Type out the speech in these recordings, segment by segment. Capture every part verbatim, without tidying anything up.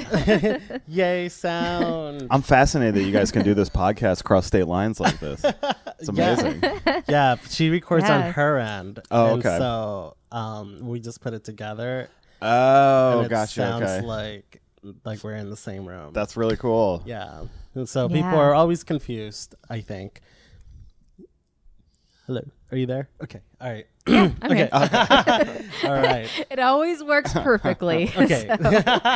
Yay, sound. I'm fascinated that you guys can do this podcast across state lines like this. It's amazing. Yeah, yeah she records Yeah. on her end. Oh, and okay. So um, we just put it together. Oh, and it gotcha. sounds Okay. like like we're in the same room. That's really cool. yeah. And so Yeah. people are always confused, I think. Hello. Are you there? Okay. All right. Yeah, I'm Okay. here. All right. It always works perfectly. Okay. So-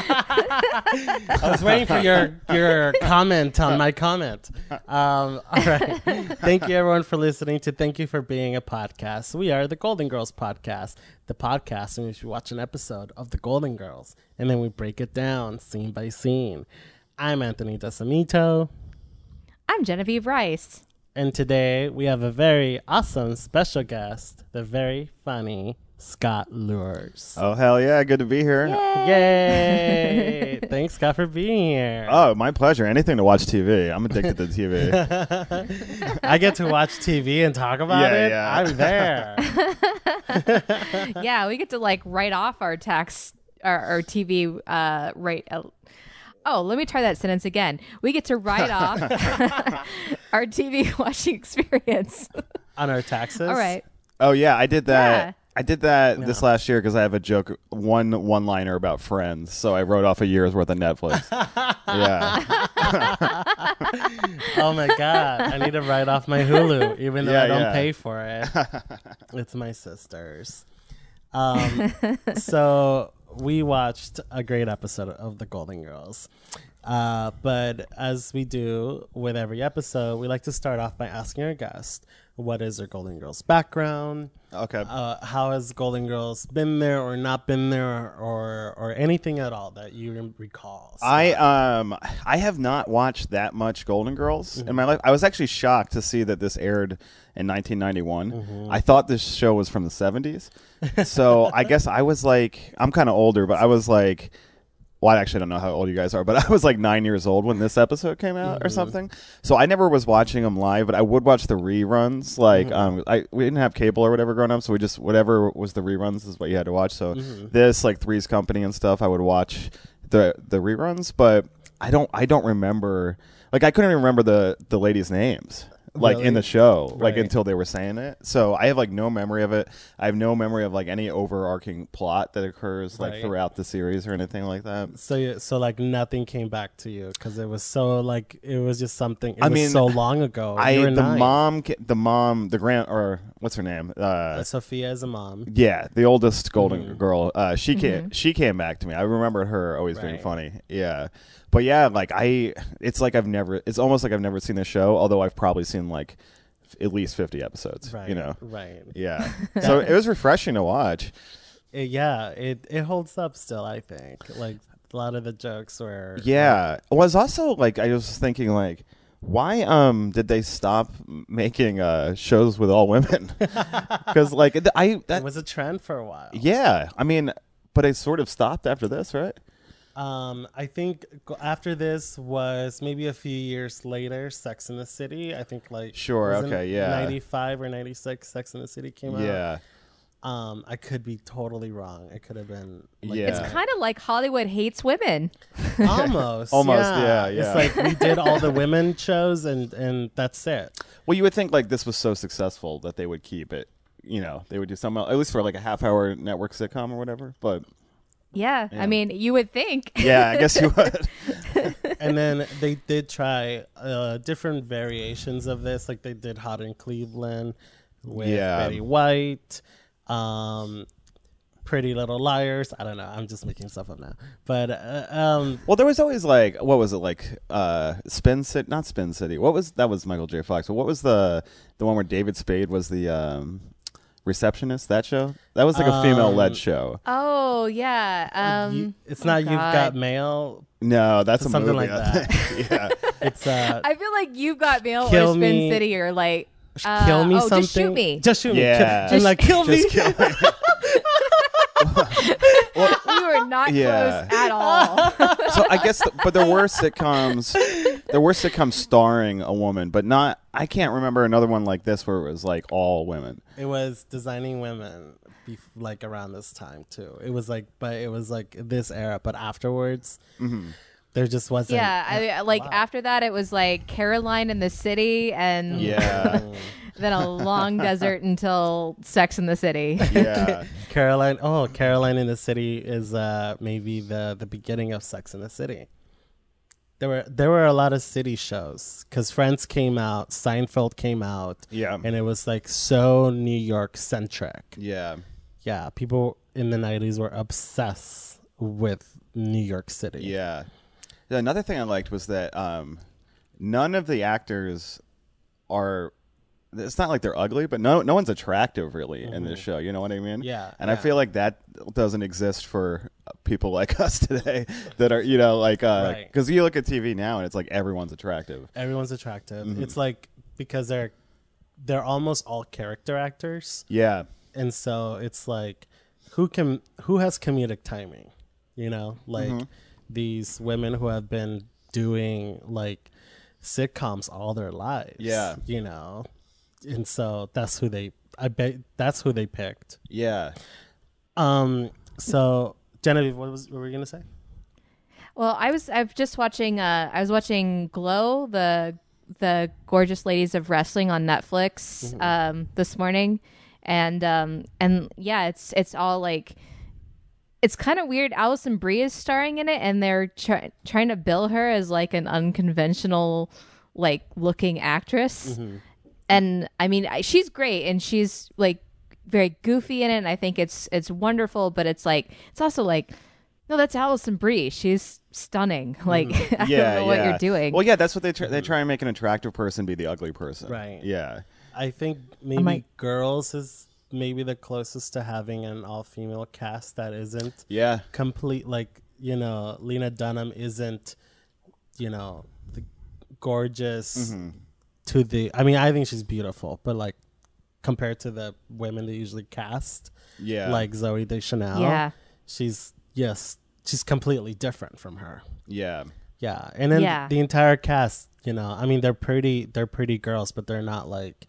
I was waiting for your your comment on my comment. Um, all right. Thank you, everyone, for listening to Thank You for Being a Podcast. We are the Golden Girls Podcast, the podcast in which we watch an episode of the Golden Girls, and then we break it down scene by scene. I'm Anthony Desamito, I'm Genevieve Rice. and today we have a very awesome special guest, the very funny Scott Lures. Oh, hell yeah. Good to be here. Yay! Thanks, Scott, for being here. Oh, my pleasure. Anything to watch T V. I'm addicted to T V. I get to watch T V and talk about Yeah, it. yeah. I'm there. Yeah, we get to like write off our tax, our, our T V uh, rate. Uh, oh, let me try that sentence again. We get to write off our T V watching experience. On our taxes. All right. Oh, yeah. I did that. Yeah. I did that this Yeah. last year because I have a joke, one one-liner about Friends. So I wrote off a year's worth of Netflix. Yeah. Oh my God. I need to write off my Hulu, even though Yeah, I don't yeah. pay for it. It's my sister's. Um, so we watched a great episode of The Golden Girls. Uh, but as we do with every episode, we like to start off by asking our guest, what is their Golden Girls background? Okay. Uh, how has Golden Girls been there or not been there, or or anything at all that you recall? So- I um I have not watched that much Golden Girls in my life. I was actually shocked to see that this aired in nineteen ninety-one. I thought this show was from the seventies. So I guess I was like, I'm kind of older, but I was like, well, I actually don't know how old you guys are, but I was like nine years old when this episode came out or something. So I never was watching them live, but I would watch the reruns. Like, um, I we didn't have cable or whatever growing up, so we just whatever was the reruns is what you had to watch. So this, like Three's Company and stuff, I would watch the the reruns, but I don't I don't remember. Like, I couldn't even remember the the ladies' names. Like Really? in the show, like Right. until they were saying it. So I have like no memory of it. I have no memory of like any overarching plot that occurs like Right. throughout the series or anything like that. So, you- so like nothing came back to you because it was so like it was just something. It I was mean, so long ago. I You were the nine. mom, ca- the mom, the grand or what's her name? Uh, Uh, Sophia is a mom. yeah, the oldest Golden Mhm. girl. Uh, she came. She came back to me. I remember her always being Right. funny. Yeah, but yeah, like I, it's like I've never. It's almost like I've never seen the show. Although I've probably seen like f- at least fifty episodes. Right. You know. Right. Yeah. So it was refreshing to watch. It- yeah. It it holds up still. I think like a lot of the jokes were. Yeah. It was also like I was thinking like, why um did they stop m- making uh shows with all women? Because like th- I It that was a trend for a while. yeah. I mean, but it sort of stopped after this, right? Um, I think go- after this was maybe a few years later, Sex in the City. I think like Sure, wasn't okay, yeah. ninety-five or ninety-six, Sex in the City came out. Yeah. Um, I could be totally wrong. It could have been like, Yeah. It's kind of like Hollywood hates women. almost, Almost, yeah, yeah. It's like we did all the women shows, and and that's it. Well, you would think like this was so successful that they would keep it. You know, they would do some at least for like a half hour network sitcom or whatever. But Yeah, Yeah. I mean, you would think. yeah, I guess you would. And then they did try uh, different variations of this, like they did Hot in Cleveland with Yeah. Betty White, um, Pretty Little Liars. I don't know. I'm just making stuff up now. But uh, um, Well, there was always like, what was it like? Uh, Spin City, not Spin City. What was that? Was Michael J. Fox? But what was the the one where David Spade was the um, receptionist? That show? That was like a female led Um, show. Oh yeah. Um, you, it's oh, not You've God. Got Mail. No, that's a something movie. like I think. yeah. It's uh, I feel like You've Got Mail Kill or Spin Me. City or like uh, Kill Me oh, something. Just Shoot Me. Just shoot me. Yeah. Kill, and like kill me. Just kill me. We were not Yeah. close at all. So I guess, the, but there were sitcoms there were sitcoms starring a woman, but not. I can't remember another one like this where it was like all women. It was Designing Women, bef- like around this time too. It was like, but it was like this era. But afterwards, Mm-hmm. there just wasn't. Yeah, I, like wow. after that, it was like Caroline in the City, and Yeah, then a long desert until Sex in the City. yeah, Caroline. Oh, Caroline in the City is uh, maybe the the beginning of Sex in the City. There were there were a lot of city shows because Friends came out, Seinfeld came out, yeah, and it was like so New York centric. yeah. Yeah, people in the nineties were obsessed with New York City. Yeah. Another thing I liked was that um, none of the actors are. It's not like they're ugly, but no, no one's attractive really in this show. You know what I mean? Yeah, And I yeah. feel like that doesn't exist for people like us today that are, you know, like because uh, Right. you look at T V now and it's like everyone's attractive. Everyone's attractive. Mm-hmm. It's like because they're they're almost all character actors, Yeah. and so it's like who can who has comedic timing, you know, like Mm-hmm. these women who have been doing like sitcoms all their lives. Yeah. you know, and so that's who they. I bet that's who they picked. Yeah. Um. So Genevieve, what was what were you gonna say? Well, I was I've just watching uh I was watching Glow, the the gorgeous ladies of wrestling on Netflix um this morning, and um and yeah, it's it's all like it's kind of weird. Allison Brie is starring in it, and they're try- trying to bill her as like an unconventional like looking actress. And I mean, I- she's great, and she's like very goofy in it, and I think it's it's wonderful, but it's like it's also like no, that's Allison Brie. She's stunning. Like I Yeah. don't know what yeah. you're doing. Well, yeah, that's what they try. They try and make an attractive person be the ugly person. Right. Yeah. I think maybe like- Girls is maybe the closest to having an all-female cast that isn't Yeah. complete. Like, you know, Lena Dunham isn't, you know, the gorgeous Mm-hmm. to the. I mean, I think she's beautiful, but like compared to the women they usually cast, Yeah. like Zoe Deschanel, Yeah. she's yes, she's completely different from her. Yeah. Yeah, and then Yeah. the entire cast, you know, I mean, they're pretty, they're pretty girls, but they're not like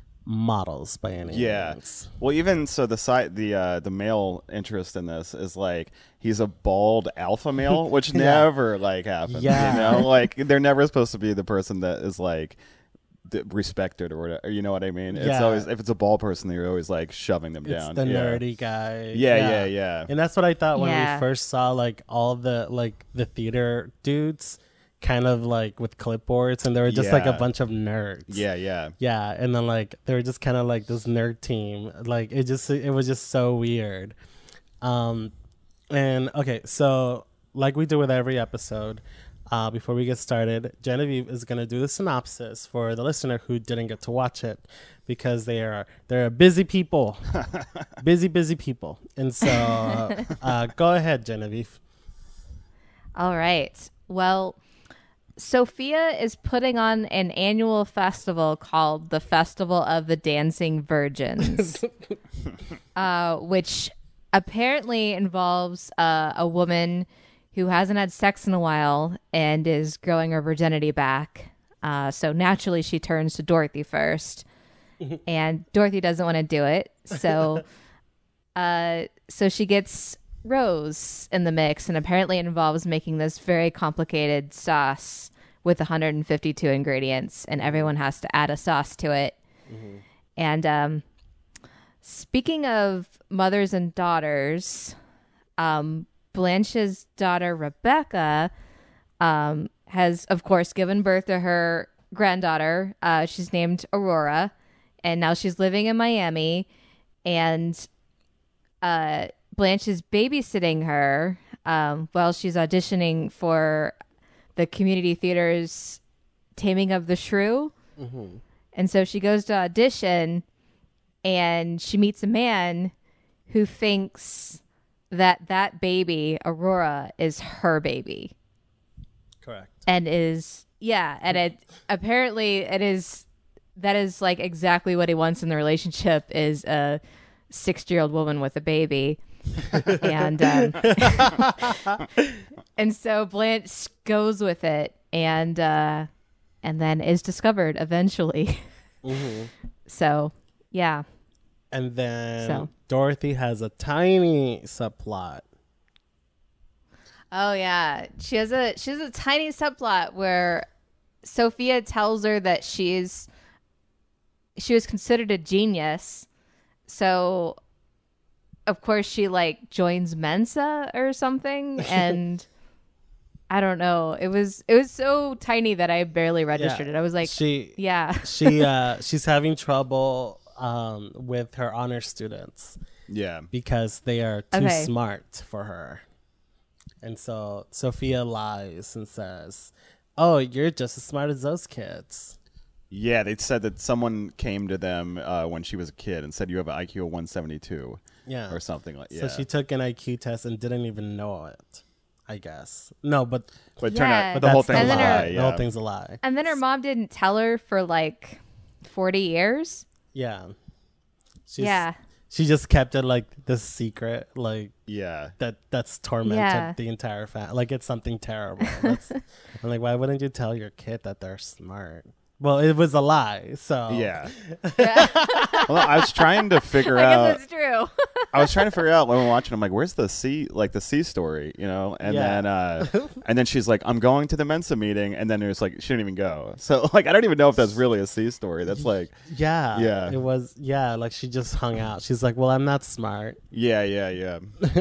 models by any Yeah. means. Well, even so, the side, the uh, the male interest in this is like he's a bald alpha male, which Yeah. never like happens. Yeah. You know, like they're never supposed to be the person that is like th- respected or whatever. You know what I mean? It's Yeah. always if it's a bald person, you're always like shoving them It's down. the yeah. nerdy guy. Yeah, yeah, yeah. And that's what I thought when Yeah. we first saw like all the like the theater dudes kind of like with clipboards, and they were just like a Yeah. bunch of nerds. Yeah, yeah. Yeah, and then like they were just kind of like this nerd team. Like it just it was just so weird. Um and okay, so like we do with every episode, uh before we get started, Genevieve is going to do the synopsis for the listener who didn't get to watch it because they are they're busy people. busy busy people. And so uh go ahead, Genevieve. All right. Well, Sophia is putting on an annual festival called the Festival of the Dancing Virgins, uh, which apparently involves uh, a woman who hasn't had sex in a while and is growing her virginity back. Uh, so naturally, she turns to Dorothy first, and Dorothy doesn't want to do it. So, uh, so she gets Rose in the mix, and apparently it involves making this very complicated sauce with one hundred fifty-two ingredients, and everyone has to add a sauce to it. Mm-hmm. And um, speaking of mothers and daughters, um, Blanche's daughter Rebecca um, has, of course, given birth to her granddaughter. Uh, she's named Aurora, and now she's living in Miami, and uh, Blanche is babysitting her um, while she's auditioning for the community theater's Taming of the Shrew. Mm-hmm. And so she goes to audition, and she meets a man who thinks that that baby, Aurora, is her baby. Correct. And is, yeah, and it apparently it is, that is like exactly what he wants in the relationship, is a sixty-year-old woman with a baby. and um, and so Blanche goes with it, and uh, and then is discovered eventually. Mm-hmm. So yeah, And then So. Dorothy has a tiny subplot. oh yeah, she has a she has a tiny subplot where Sophia tells her that she's she was considered a genius, so of course she like joins Mensa or something, and I don't know. It was it was so tiny that I barely registered Yeah, it. I was like, she yeah, she uh she's having trouble um with her honor students Yeah. because they are too Okay. smart for her. And so Sophia lies and says, "Oh, you're just as smart as those kids." Yeah, they said that someone came to them uh, when she was a kid and said you have an I Q of one seventy-two Yeah. or something like. So Yeah. she took an I Q test and didn't even know it, I guess. No, but but it turned Yeah. out But the whole that's thing the was a And then her- lie. The Yeah. whole thing's a lie. and then her mom didn't tell her for like forty years. Yeah. She's, Yeah, She just kept it like the secret, like Yeah. that that's tormented Yeah. the entire family. Like it's something terrible. That's, I'm like, why wouldn't you tell your kid that they're smart? Well, it was a lie. So Yeah. Well, I was trying to figure I out. guess that's true. I was trying to figure out when we were watching. I'm like, "Where's the C? Like the C story?" You know? And Yeah. then, uh, and then she's like, "I'm going to the Mensa meeting," and then there's like, she didn't even go. So like, I don't even know if that's really a C story. That's like, Yeah. Yeah. It was yeah, like she just hung out. She's like, well, I'm not smart. yeah, yeah, yeah.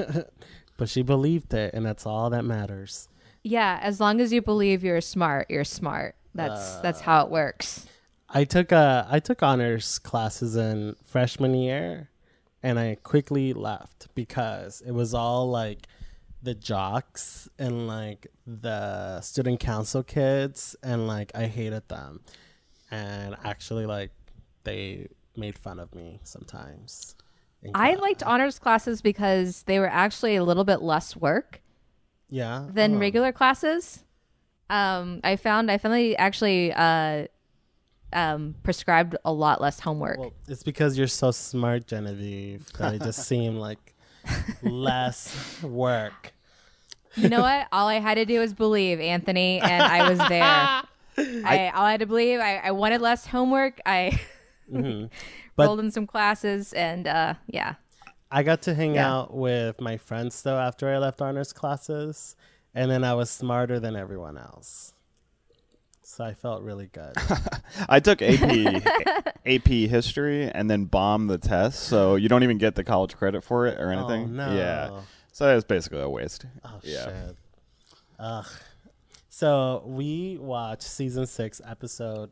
But she believed it, and that's all that matters. Yeah, as long as you believe you're smart, you're smart. That's that's how it works. I took a I took honors classes in freshman year, and I quickly left because it was all like the jocks and like the student council kids, and like I hated them, and actually like they made fun of me sometimes. in I class. liked honors classes because they were actually a little bit less work yeah than Oh. regular classes. Um, I found I found they actually uh, um, prescribed a lot less homework. Well, it's because you're so smart, Genevieve, that it just seemed like less work. You know what? All I had to do was believe, Anthony, and I was there. I, all I had to believe. I, I wanted less homework. I Mhm. But- rolled in some classes, and uh, yeah. I got to hang Yeah. out with my friends though after I left honors classes, and then I was smarter than everyone else. So I felt really good. I took A P A P history and then bombed the test, so you don't even get the college credit for it or anything. Oh, no. Yeah. So it's basically a waste. Oh yeah. shit. Ugh. So we watched season six, episode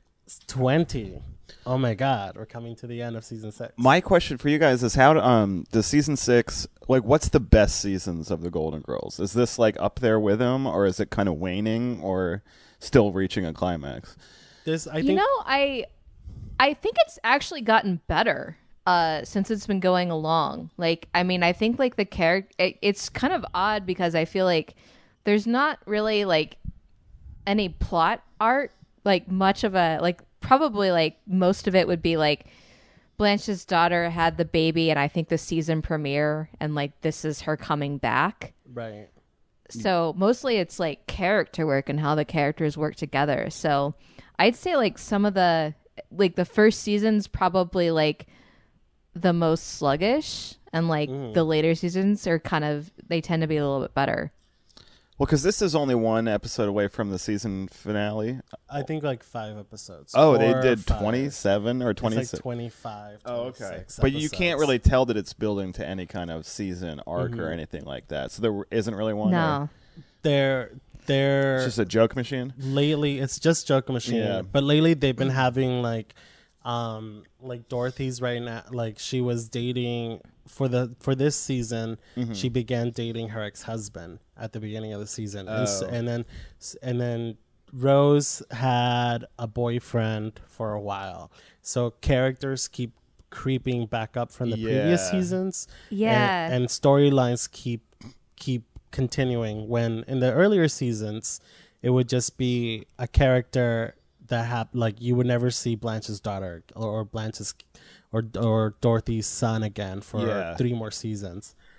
twenty. Oh my god, we're coming to the end of season six. My question for you guys is how to, um the season six, like what's the best seasons of the Golden Girls? Is this like up there with them, or is it kind of waning, or still reaching a climax? This I you think know, I I think it's actually gotten better uh, since it's been going along. Like, I mean, I think like the character, it, it's kind of odd because I feel like there's not really like any plot art, like much of a like probably like most of it would be like Blanche's daughter had the baby, and I think the season premiere, and like this is her coming back. right. So mostly it's like character work and how the characters work together. So I'd say like some of the like the first season's probably like the most sluggish, and like the later seasons are kind of they tend to be a little bit better. Well, because this is only one episode away from the season finale. I think like five episodes. Oh, they Four or did five. twenty-seven or It's twenty-six. like twenty-five. Oh, okay. twenty-six But you can't episodes. really tell that it's building to any kind of season arc or anything like that. So there isn't really one. or- No. They're they're It's just a joke machine. lately it's just Joke Machine. Yeah. But lately they've been having like um like Dorothy's right now, like she was dating for the for this season she began dating her ex-husband at the beginning of the season. And, s Oh. and then and then Rose had a boyfriend for a while. So characters keep creeping back up from the previous Yeah. seasons. Yeah. And, and storylines keep keep continuing, when in the earlier seasons it would just be a character that had like you would never see Blanche's daughter or, or Blanche's or or Dorothy's son again for Yeah. three more seasons.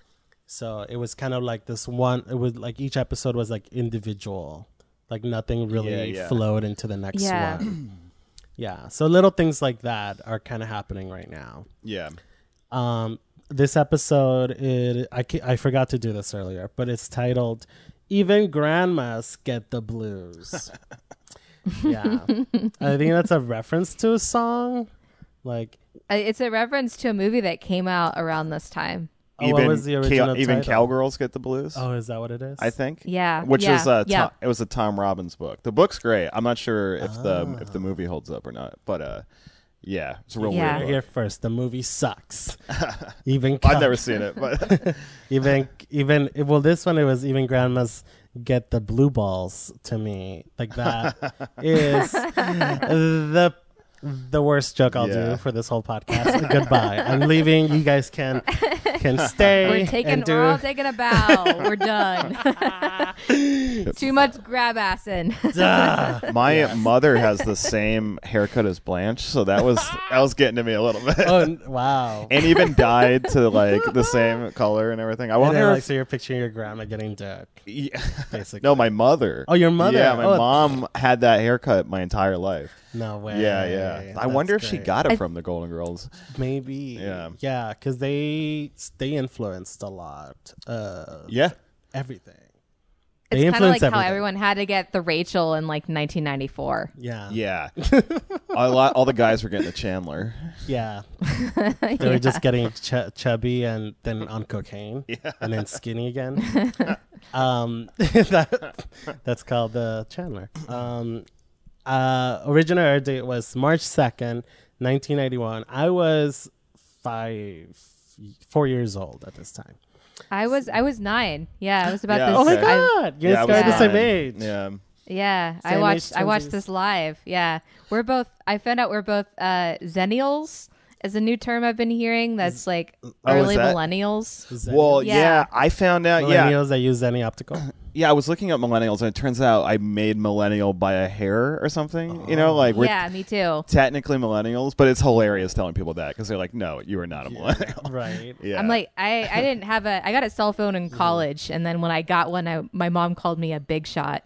So it was kind of like this one. It was like each episode was like individual, like nothing really Yeah, yeah. flowed into the next Yeah. one. Yeah. So little things like that are kind of happening right now. Yeah. Um, this episode, it I ca- I forgot to do this earlier, but it's titled "Even Grandmas Get the Blues." Yeah, I think that's a reference to a song. Like, Uh, It's a reference to a movie that came out around this time. oh, what was the Ca- original even title? Cowgirls Get the Blues. Oh, is that what it is? I think. Yeah, Which yeah, is uh, yeah. Tom, it was a Tom Robbins book. The book's great. I'm not sure if the Ah. if the movie holds up or not, but uh, yeah, it's a real Yeah. weird Here book. first, the movie sucks. Even I've cow- never seen it, but even even well, this one it was even grandmas get the blue balls to me. Like that is the the worst joke I'll Yeah. do for this whole podcast. Goodbye. I'm leaving. You guys can can stay. We're taking. and do. We're all taking a bow. We're done. Too much grab assing. Duh. my mother has the same haircut as Blanche, so that was that was getting to me a little bit. Oh n- wow. And even dyed to like the same color and everything. I And then, wonder like, if so you're picturing your grandma getting dick, Yeah. basically. No, my mother. Oh, your mother. Yeah, my Oh. mom had that haircut my entire life. No way. Yeah, yeah. I That's wonder if she great. got it I- from the Golden Girls. Maybe. Yeah. Yeah, because they they influenced a lot. Uh, Yeah. everything. It's They kind of like influence how everything. everyone had to get the Rachel in like nineteen ninety-four. Yeah. Yeah. a lot, all the guys were getting the Chandler. Yeah. They were just getting ch- chubby and then on cocaine and then skinny again. um, that, that's called the Chandler. Um, uh, original air date was March second, nineteen ninety-one. I was five, four years old at this time. I was I was nine. Yeah, I was about Yeah, this. Oh my Okay. God. You yeah, I guys was are the same nine. age. Yeah. Yeah, I Same watched age, I watched twinsies. this live. Yeah, we're both. I found out we're both uh, Zennials is a new term I've been hearing. That's like is early that- millennials. Is that Well, Yeah. yeah. I found out. Yeah. millennials that use any optical? Yeah, I was looking up millennials, and it turns out I made millennial by a hair or something. You know, like we're Yeah, me too. technically millennials, but it's hilarious telling people that because they're like, "No, you are not a millennial." Right. Yeah. I'm like I, I didn't have a I got a cell phone in college, and then when I got one, I, my mom called me a big shot.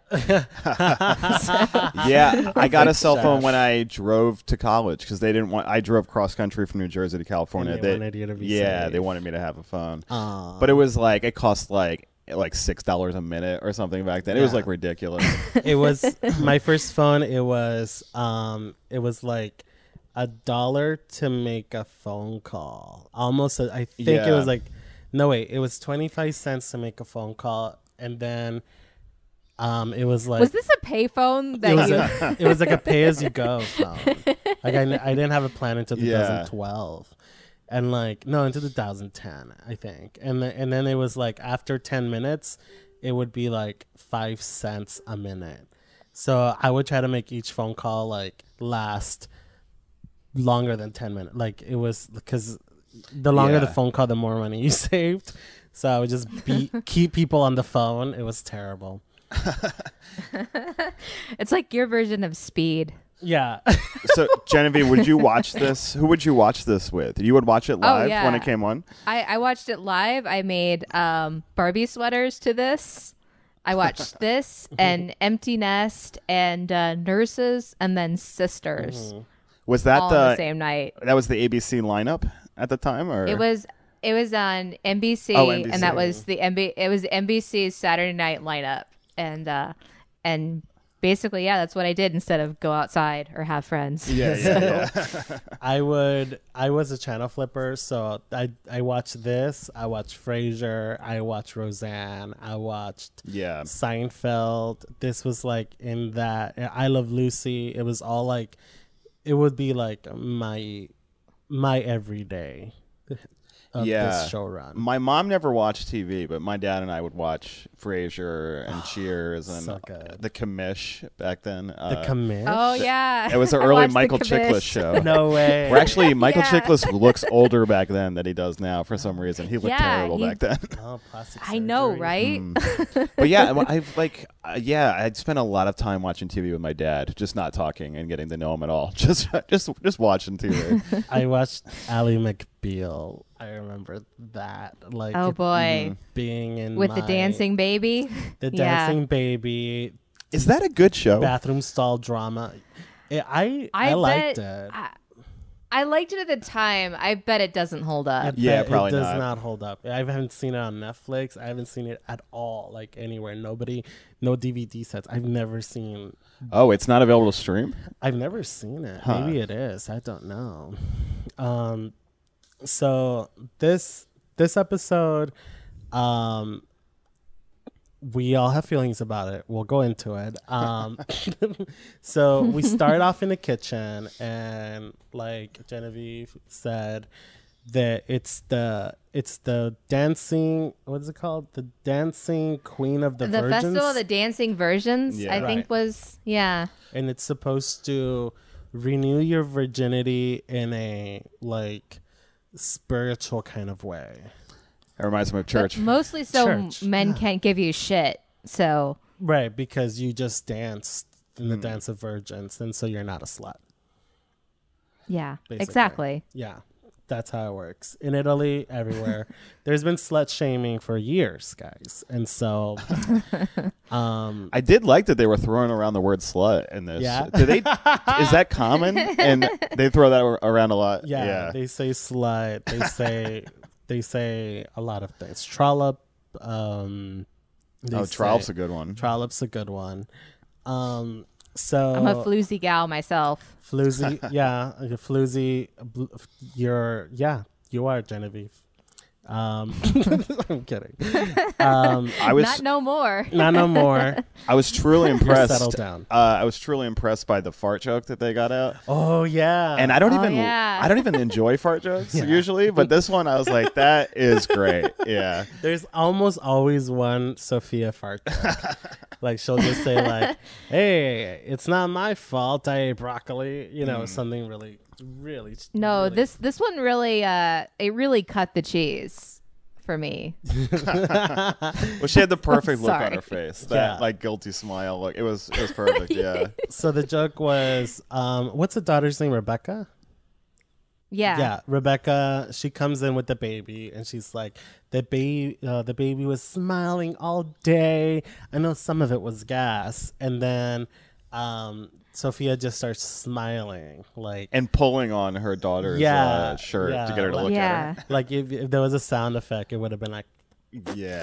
yeah, I got a cell phone Josh. when I drove to college because they didn't want. I drove cross country from New Jersey to California. And they wanted you to be yeah, safe. they wanted me to have a phone, Aw. but it was like it cost like like six dollars a minute or something back then. It was Yeah. like ridiculous. It was my first phone. It was um, it was like a dollar to make a phone call. Almost, a, I think it Yeah. was like, no wait, it was twenty five cents to make a phone call, and then, um, it was like Was this a payphone it that was you? a, it was like a pay as you go phone. Like I, I didn't have a plan until Yeah. twenty twelve. And like no, into two thousand ten, I think, and the, and then it was like after ten minutes, it would be like five cents a minute. So I would try to make each phone call like last longer than ten minutes. Like it was because the longer Yeah. the phone call, the more money you saved. So I would just be keep people on the phone. It was terrible. It's like your version of Speed. Yeah. So Genevieve, would you watch this? Who would you watch this with? You would watch it live yeah. when it came on. I, I watched it live. I made um, Barbie sweaters to this. I watched this and Empty Nest and uh, Nurses and then Sisters Was that all the, on the same night. that was the A B C lineup at the time, or It was it was on N B C, Oh, N B C. and that was the N B it was N B C's Saturday night lineup, and uh, and basically yeah, that's what I did instead of go outside or have friends. yeah, yeah, yeah. I would. I was a channel flipper, so I I watched this. I watched Frasier. I watched Roseanne. I watched Yeah. Seinfeld. This was like in that I Love Lucy. It was all like, it would be like my my everyday of Yeah. this show run. My mom never watched T V, but my dad and I would watch Frasier and Cheers and So good. the Commish back then. the Uh, commish. Oh yeah, it was an I early watched the Michael Commish. Chiklis show. No way. Where actually Michael Yeah. Chiklis looks older back then than he does now for some reason. He looked Yeah, terrible he- back then. Oh, plastic I know, surgery. right? Mm. But yeah, I've like uh, yeah, I'd spent a lot of time watching T V with my dad, just not talking and getting to know him at all. Just just just watching T V. I watched Ally McBeal. I remember that. Like, Oh it boy, being in with the my- dancing baby. the Yeah. dancing baby, Is that a good show? bathroom stall drama. It, I I, I, liked bet, it. I, I liked it at the time. I bet it doesn't hold up. I Yeah, bet probably it does not. not. hold up. I haven't seen it on Netflix. I haven't seen it at all, like anywhere. Nobody, no D V D sets. I've never seen. Oh, it's not available to stream? I've never seen it. Huh. Maybe it is. I don't know. Um, so this this episode, um, we all have feelings about it. We'll go into it. Um, so we start off in the kitchen, and like Genevieve said, that it's the it's the dancing. What is it called? The dancing queen of the, The virgins, Festival of the Dancing Virgins, Yeah. I think Right. was, yeah. and it's supposed to renew your virginity in a like spiritual kind of way. It reminds me of But church. mostly so Church, men yeah. can't give you shit. So, Right, because you just danced in the Mm. dance of virgins, and so you're not a slut. yeah, Basically. exactly. Yeah, that's how it works. In Italy, everywhere. There's been slut shaming for years, guys. And so um I did like that they were throwing around the word slut in this. Yeah. Did they? Is that common? And they throw that around a lot. yeah, Yeah. they say slut, they say they say a lot of things. Trollop, um they oh, say- Trollop's a good one. Trollop's a good one. Um so I'm a floozy gal myself. Floozy, yeah, you're floozy. bl- You're, yeah, you are Genevieve. Um, I'm kidding. Um, I was Not no more. not no more. I was truly impressed. settled down. Uh, I was truly impressed by the fart joke that they got out. Oh yeah, And I don't Oh, even yeah. I don't even enjoy fart jokes Yeah. usually, but this one I was like, that is great. Yeah. there's almost always one Sophia fart joke. Like she'll just say like, "Hey, it's not my fault. I ate broccoli." You know, something really, really. No, really- this this one really uh it really cut the cheese for me. Well, she had the perfect look on Sorry. her face. That Yeah. like guilty smile. Like it was it was perfect. Yeah. So the joke was, um, what's the daughter's name? Rebecca. Yeah. Yeah, Rebecca. She comes in with the baby, and she's like, "The baby, uh, the baby was smiling all day. I know some of it was gas." And then um, Sophia just starts smiling, like, And pulling on her daughter's Yeah, uh, shirt yeah, to get her to like- look Yeah. at like if, if there was a sound effect, it would have been like her. Yeah.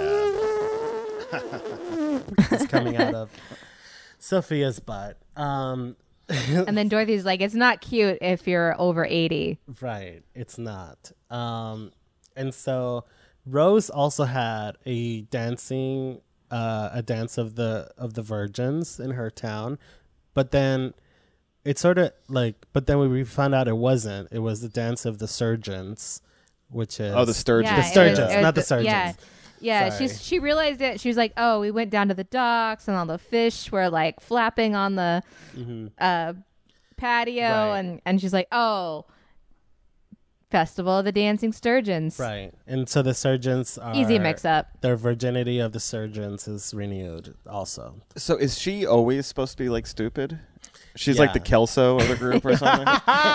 it's coming out of Sophia's butt. Um, And then Dorothy's like, it's not cute if you're over eighty. Right. It's not. Um, and so Rose also had a dancing, uh, a dance of the of the virgins in her town, but then it sort of like, but then we found out it wasn't. It was the dance of the surgeons, which is Oh, the sturgeon. Yeah, The it sturgeons, was- it was not the surgeons. Yeah. Yeah, Sorry. she's she realized it. She was like, "Oh, we went down to the docks, and all the fish were like flapping on the uh, patio." Mm-hmm. Right. And and she's like, "Oh, Festival of the Dancing Sturgeons." right. And so the surgeons are Easy mix up. Their virginity of the surgeons is renewed also. So is she always supposed to be like stupid? She's like Yeah. the Kelso of the group or something?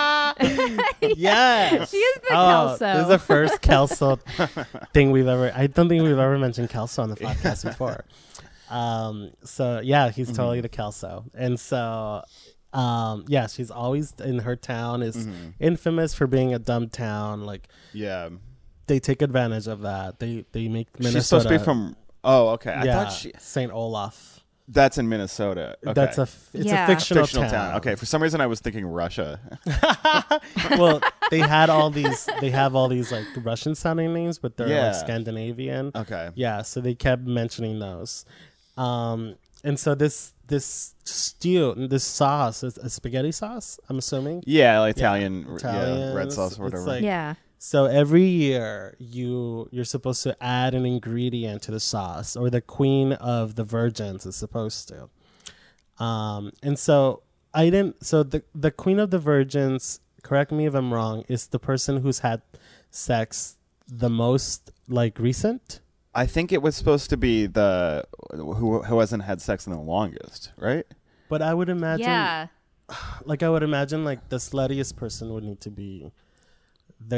Yes. She is the oh, Kelso. This is the first Kelso thing we've ever. I don't think we've ever mentioned Kelso on the podcast before. Um. So yeah, he's Mm-hmm. totally the Kelso, and so, um. Yeah, she's always in her town is Mm-hmm. infamous for being a dumb town. Like Yeah. they take advantage of that. They they make Minnesota. She's supposed to be from Oh, okay. I yeah, thought she Saint Olaf. That's in Minnesota. Okay. That's a f- it's Yeah. a fictional, fictional town. town. Okay, for some reason I was thinking Russia. Well, they had all these. They have all these like Russian sounding names, but they're Yeah. like Scandinavian. Okay. Yeah, so they kept mentioning those. Um, and so this this stew, this sauce is a spaghetti sauce, I'm assuming. Yeah, like Italian, yeah, Italians, red sauce it's or whatever. like- Yeah. So every year you you're supposed to add an ingredient to the sauce, or the queen of the virgins is supposed to. Um, and so I didn't. So the the queen of the virgins, correct me if I'm wrong, is the person who's had sex the most, like recent. I think it was supposed to be the who who hasn't had sex in the longest, right? But I would imagine, Yeah. like I would imagine, like the sluttiest person would need to be the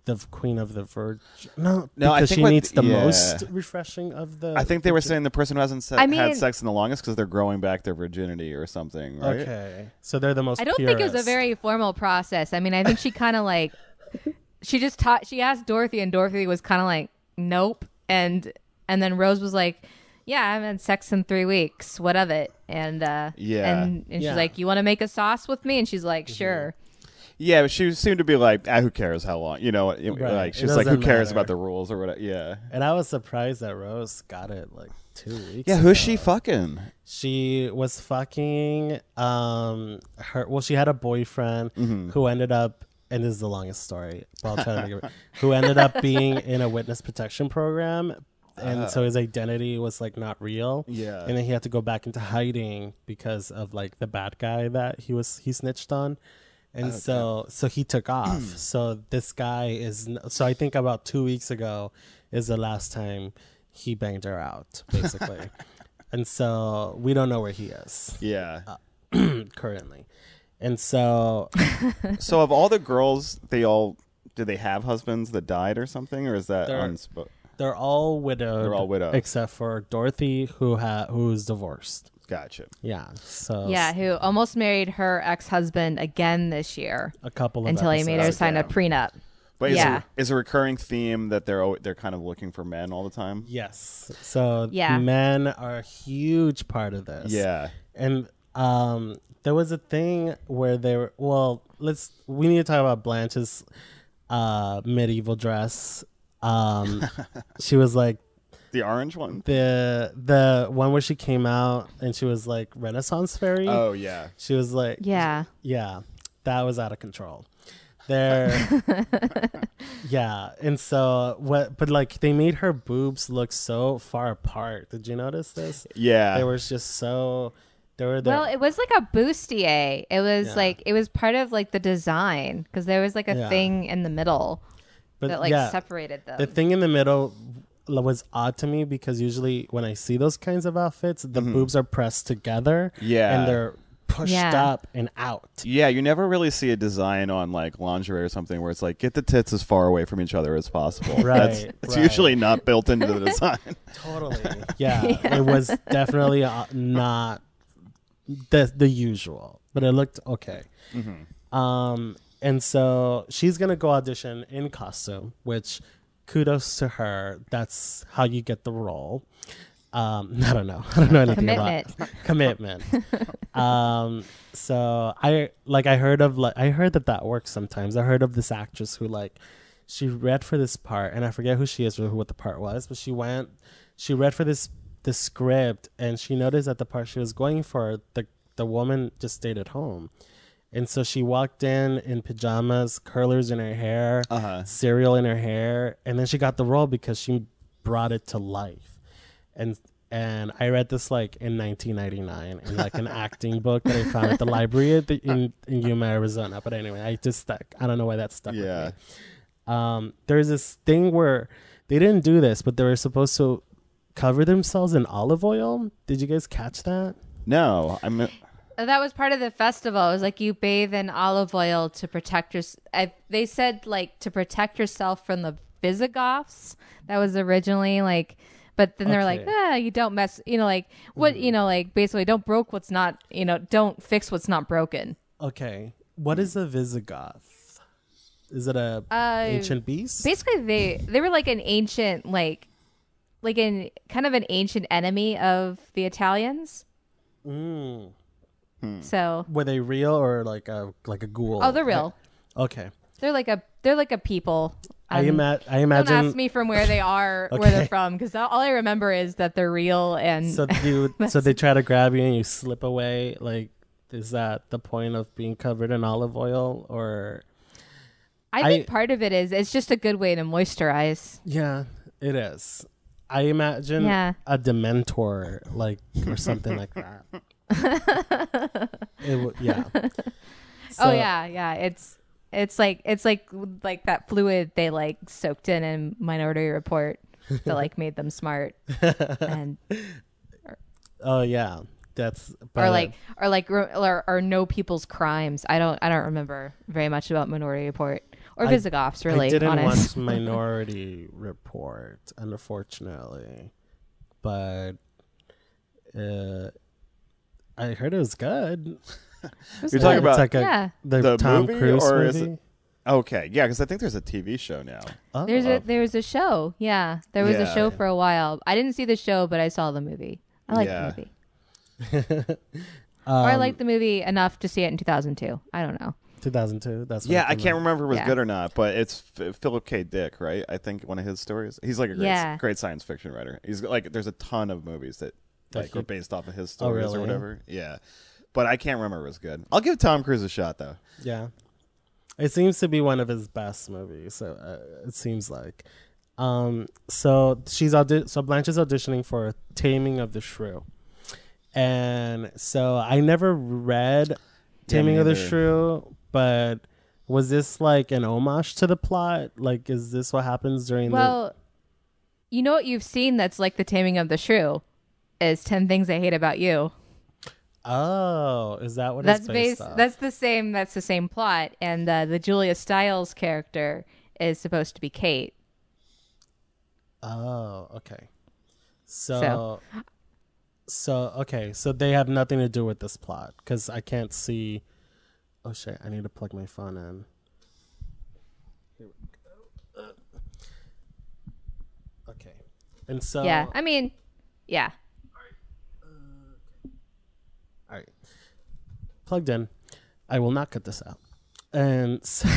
the queen of the virgin. No, No, I because think she what- needs the yeah. most refreshing of the. I think they were virgin- saying the person who hasn't se- I mean- had sex in the longest because they're growing back their virginity or something, right? Okay, so they're the most. I don't think it was a purest. very formal process. I mean, I think she kind of like she just taught. She asked Dorothy, and Dorothy was kind of like, "Nope," and and then Rose was like, "Yeah, I haven't had sex in three weeks. What of it?" And uh, Yeah. and, and Yeah. she's like, "You want to make a sauce with me?" And she's like, "Sure." Yeah, but she seemed to be like, ah, who cares how long? You know, it- Right. like It she's like, who doesn't cares matter. about the rules or whatever? Yeah. And I was surprised that Rose got it like two weeks. Yeah, ago. who's she fucking? She was fucking um her. Well, she had a boyfriend Mm-hmm. who ended up, and this is the longest story, but I'll try to make it. Who ended up being in a witness protection program, and so his identity was like not real. Yeah. and then he had to go back into hiding because of like the bad guy that he was he snitched on. And so, so he took off. So this guy is. n- So I think about two weeks ago is the last time he banged her out, basically. And so we don't know where he is Yeah. currently. And so, So of all the girls, they all did they have husbands that died or something, or is that They're- unspo- they're all widowed. They're all widowed. except for Dorothy, who ha- who's divorced. Gotcha. Yeah. So Yeah, who almost married her ex-husband again this year a couple of until he made her episodes sign a ago. prenup. But is, Yeah. a, is a recurring theme that they're al- they're kind of looking for men all the time? Yes. So Yeah. men are a huge part of this. Yeah. And um, there was a thing where they were. Well, let's. We need to talk about Blanche's uh, medieval dress. Um, she was like The orange one? the the one where she came out and she was like Renaissance fairy. Oh, yeah. She was like, Yeah. yeah, that was out of control. There, yeah, and so what? But like they made her boobs look so far apart. Did you notice this? Yeah. They were just so. They were there. Well, it was like a bustier. It was Yeah. like it was part of like the design because there was like a Yeah. thing in the middle but that like yeah, separated them. the thing in the middle was odd to me because usually when I see those kinds of outfits, the boobs are pressed together. Mm-hmm. Yeah. and they're pushed Yeah. up and out. Yeah, you never really see a design on like lingerie or something where it's like get the tits as far away from each other as possible. Right, That's it's right. usually not built into the design. Totally. Yeah, it was definitely uh, not the the usual, but it looked okay. Um, and so she's gonna go audition in costume, which kudos to her. That's how you get the role. Um, I don't know. I don't know anything Commitment. about commitment. um, so I like I heard of like I heard that that works sometimes. I heard of this actress who like she read for this part, and I forget who she is or who what the part was, but she went she read for this the script, and she noticed that the part she was going for, the the woman just stayed at home. And so she walked in in pajamas, curlers in her hair, Uh-huh. cereal in her hair, and then she got the role because she brought it to life. And and I read this like in nineteen ninety-nine in like an acting book that I found at the library at the, in in Yuma, Arizona. But anyway, I just stuck. I don't know why that stuck Yeah. with me. Um, there's this thing where they didn't do this, but they were supposed to cover themselves in olive oil. Did you guys catch that? No, I'm Uh, That was part of the festival. It was like you bathe in olive oil to protect your. I, they said like to protect yourself from the Visigoths. That was originally like, but then they're like, Okay. ah, you don't mess. You know, like what you know, like basically don't broke what's not. You know, don't fix what's not broken. Okay, what is a Visigoth? Is it a Uh, ancient beast? Basically, they they were like an ancient like, like an kind of an ancient enemy of the Italians. Mm. So Were they real or like a like a ghoul? oh, they're real. Okay, They're like a they're like a people. I, Um, ima- I Don't imagine. ask me from where they are, where Okay. they're from, because all I remember is that they're real and So you, so they try to grab you and you slip away. Like, is that the point of being covered in olive oil? Or I think part of it is it's just a good way to moisturize. yeah, it is. I imagine Yeah. a Dementor, like or something like that. It w- yeah. oh So- yeah, yeah. It's it's like it's like like that fluid they like soaked in in Minority Report that like made them smart and Oh yeah, that's. or but- like or like or, or know people's crimes. I don't I don't remember very much about Minority Report or I- Visigoths, really. I didn't honest. watch Minority Report, unfortunately, but uh, I heard it was good. It's You're talking good. about it's like a, Yeah. the, the Tom movie, Cruise or is movie. it- Okay, yeah, because I think there's a T V show now. Oh. There's a there's a show. Yeah, there was Yeah. a show for a while. I didn't see the show, but I saw the movie. I like Yeah. the movie, or I Um, liked the movie enough to see it in two thousand two. I don't know. two thousand two. That's when Yeah, it I came can't out. remember if it was Yeah. good or not, but it's F- Philip K. Dick, right? I think one of his stories. He's like a great, Yeah. great science fiction writer. He's like, there's a ton of movies that That like he- are based off of his Oh, stories really? or whatever. Yeah, but I can't remember if it was good. I'll give Tom Cruise a shot though. Yeah, it seems to be one of his best movies. So uh, it seems like. Um, so she's audi- so Blanche is auditioning for Taming of the Shrew, and so I never read Taming me of the neither. Shrew, but was this like an homage to the plot? Like, is this what happens during Well, you know what you've seen that's like the Taming of the Shrew is ten Things I Hate About You. the? Oh, is that what That's it's based? based. off? That's the same. That's the same plot, and uh, the Julia Stiles character is supposed to be Kate. Oh, okay. So, So- so okay, so they have nothing to do with this plot because I can't see. Oh shit! I need to plug my phone in. Here we go. Uh, Okay, and so Yeah, I mean, yeah. all right, plugged in. I will not cut this out. And so,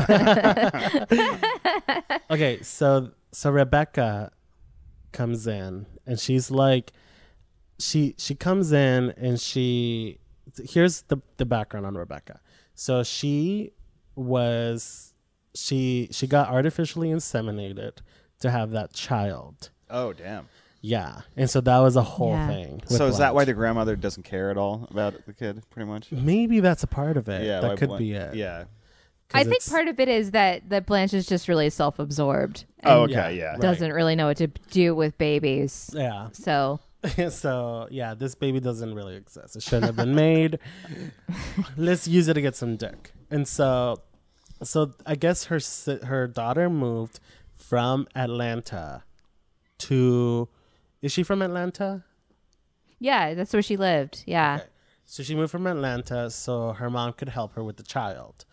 okay, so so Rebecca comes in and she's like, she she comes in and she here's the the background on Rebecca. So she was she she got artificially inseminated to have that child. Oh damn! Yeah, and so that was a whole Yeah. thing. with So is that why Blanche. the grandmother doesn't care at all about the kid? Pretty much. Maybe that's a part of it. Yeah, that why could Blan- be it. Yeah. 'Cause I think it's- part of it is that that Blanche is just really self-absorbed. Oh, and okay, yeah, yeah. right. Doesn't really know what to do with babies. Yeah. So So yeah, this baby doesn't really exist. It shouldn't have been made. Let's use it to get some dick. And so, so I guess her si- her daughter moved from Atlanta to. Is she from Atlanta? yeah, that's where she lived. Yeah. Okay. So she moved from Atlanta so her mom could help her with the child,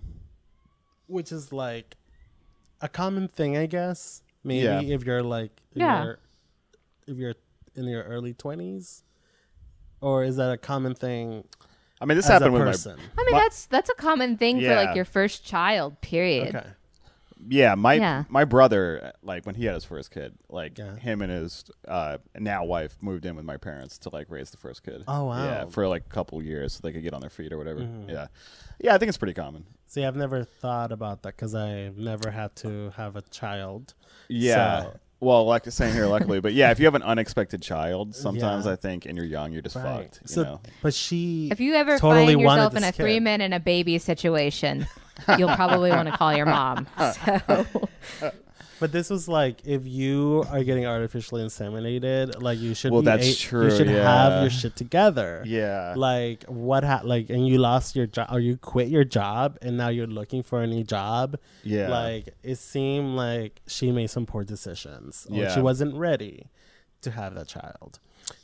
which is like a common thing, I guess. Maybe Yeah. if you're like if Yeah. you're, if you're in your early twenties, or is that a common thing? I mean, this as a happened with person? I mean, My- that's that's a common thing for Yeah. like your first child. Period. Okay. my yeah my Yeah. my brother, like when he had his first kid, like Yeah. him and his uh now wife moved in with my parents to like raise the first kid. Oh, wow. Yeah, for like a couple years so they could get on their feet or whatever. Mm-hmm. Yeah, yeah, I think it's pretty common. See, I've never thought about that because I've never had to have a child. Yeah. So- Well, like saying here, luckily, but yeah, if you have an unexpected child, sometimes Yeah. I think, and you're young, you're just Right. fucked. You So, know? but she If you ever totally find wanted yourself in this a kid. three men and a baby situation, you'll probably want to call your mom. So But this was like, if you are getting artificially inseminated, like you should. Well, be that's a- true, You should yeah. have your shit together. Yeah. Like what? Ha- like, and you lost your job, or you quit your job, and now you're looking for a new job. Yeah. Like it seemed like she made some poor decisions, or Yeah. she wasn't ready to have that child.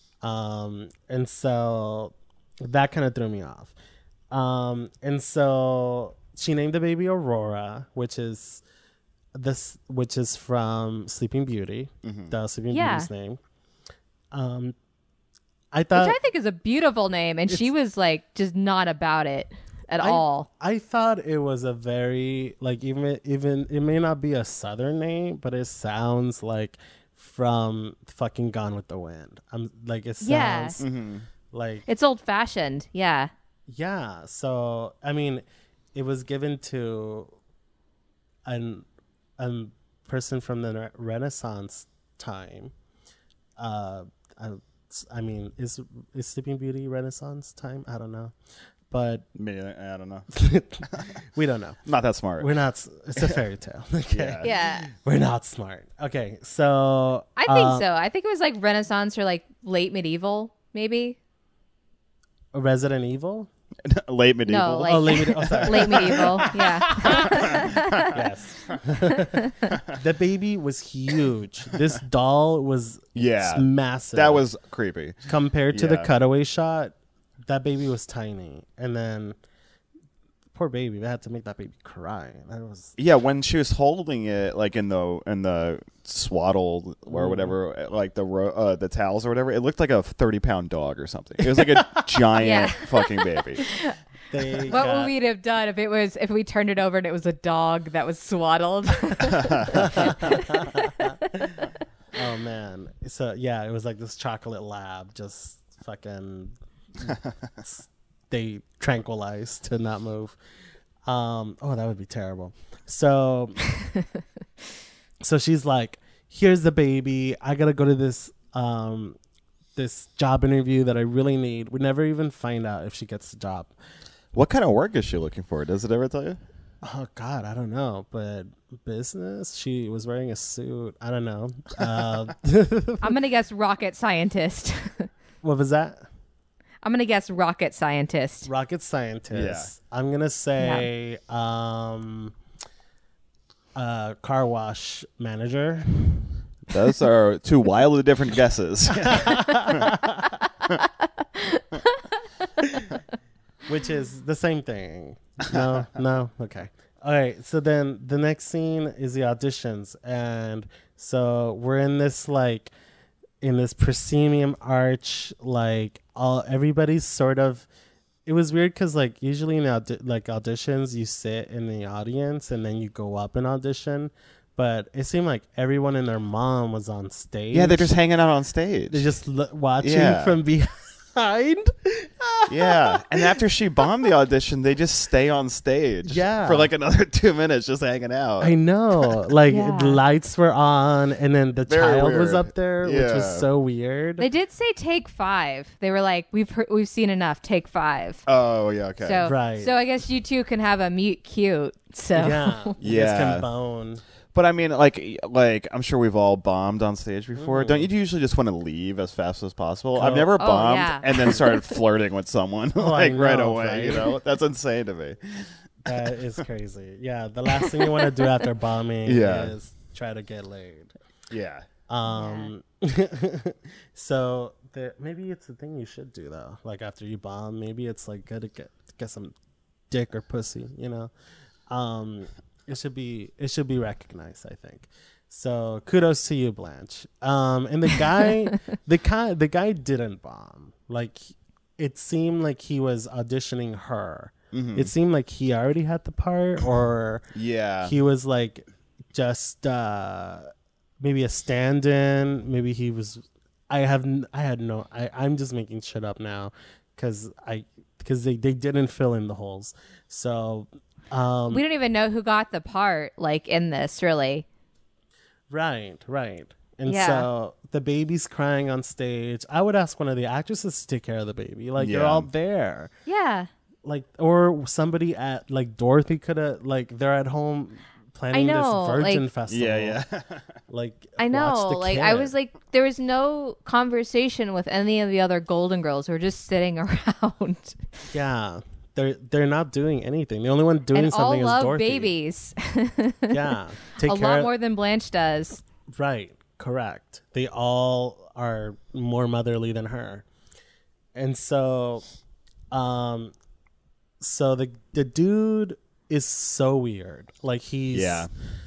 Um, and so that kind of threw me off. Um, and so she named the baby Aurora, which is this, which is from Sleeping Beauty, the Sleeping Yeah. Beauty's name. Um, I thought which I think is a beautiful name, and she was like just not about it at I, all. I thought it was a very like even even it may not be a southern name, but it sounds like from fucking Gone with the Wind. I'm like it Yeah. sounds like It's old fashioned. Yeah. yeah. So I mean, it was given to an a person from the Re- Renaissance time. Uh, I, I mean, is is Sleeping Beauty Renaissance time? I don't know, but Maybe, I don't know. we don't know. Not that smart. We're not. s- It's a fairy tale. Okay. Yeah. Yeah. We're not smart. Okay, so I think uh, so. I think it was like Renaissance or like late medieval, maybe. Resident Evil. Late medieval. No, like Oh, late medi- oh, sorry. late medieval. Yeah. Yes. The baby was huge. This doll was Yeah. massive. That was creepy. compared to the Yeah. cutaway shot. That baby was tiny, and then poor baby. They had to make that baby cry. That was Yeah, when she was holding it, like in the in the swaddled or whatever, like the ro- uh, the towels or whatever, it looked like a thirty pound dog or something. It was like a giant Yeah. fucking baby. they What got- would we have done if it was if we turned it over and it was a dog that was swaddled? Oh man. So yeah, it was like this chocolate lab, just fucking. They tranquilized to not move. Um, oh, that would be terrible. So, so she's like, "Here's the baby. I gotta go to this um, this job interview that I really need." We never even find out if she gets the job. What kind of work is she looking for? Does it ever tell you? Oh God, I don't know, but business. She was wearing a suit. I don't know. Uh, I'm gonna guess rocket scientist. what was that? I'm gonna guess rocket scientist. Rocket scientist. I'm gonna say um, uh, car wash manager. Those are two wildly different guesses. Which is the same thing. No, no, okay. All right. So then the next scene is the auditions, and so we're in this like in this proscenium arch, like all everybody's sort of. It was weird because like usually in audi- like auditions you sit in the audience and then you go up and audition, but it seemed like everyone and their mom was on stage. Yeah, they're just hanging out on stage. they're just l- watching Yeah. from behind. Yeah, and after she bombed the audition, they just stay on stage. Yeah. for like another two minutes, just hanging out. I know. Like Yeah. the lights were on and then the Very child was weird. up there, which Yeah. was so weird. They did say take five. They were like, we've heard, we've seen enough. Take five. Oh yeah, okay. So Right. So I guess you two can have a mute cute. So yeah. You guys Yeah. can bone. But I mean, like, like I'm sure we've all bombed on stage before. Mm. Don't you usually just want to leave as fast as possible? Oh. I've never Oh, bombed yeah. and then started flirting with someone Oh, I like right know, away. right? You know, that's insane to me. That is crazy. Yeah. The last thing you want to do after bombing Yeah. is try to get laid. Yeah. Um so the, maybe it's the thing you should do though. Like after you bomb, maybe it's like good to get get some dick or pussy, you know. Um it should be it should be recognized, I think. So kudos to you, Blanche. Um and the guy the guy the guy didn't bomb. Like it seemed like he was auditioning her. Mhm. It seemed like he already had the part or Yeah. he was like just uh maybe a stand-in. Maybe he was. I have. n- I had no. I. I'm just making shit up now, because I. Because they, they didn't fill in the holes. So. Um. we don't even know who got the part. Like in this, really. Right. Right. And Yeah. so the baby's crying on stage. I would ask one of the actresses to take care of the baby. Like they're Yeah. all there. Yeah. Like or somebody at like Dorothy could have like they're at home planning know, this Virgin like- Festival. Yeah, yeah. Like I watch know. the Like I kid. was like, there was no conversation with any of the other Golden Girls. We're just sitting around, Yeah, they're they're not doing anything. The only one doing and all something is love Dorothy. babies. Yeah, take A care. lot of- more than Blanche does. Right, correct. They all are more motherly than her, and so, um, so the the dude is so weird. Like he's Yeah.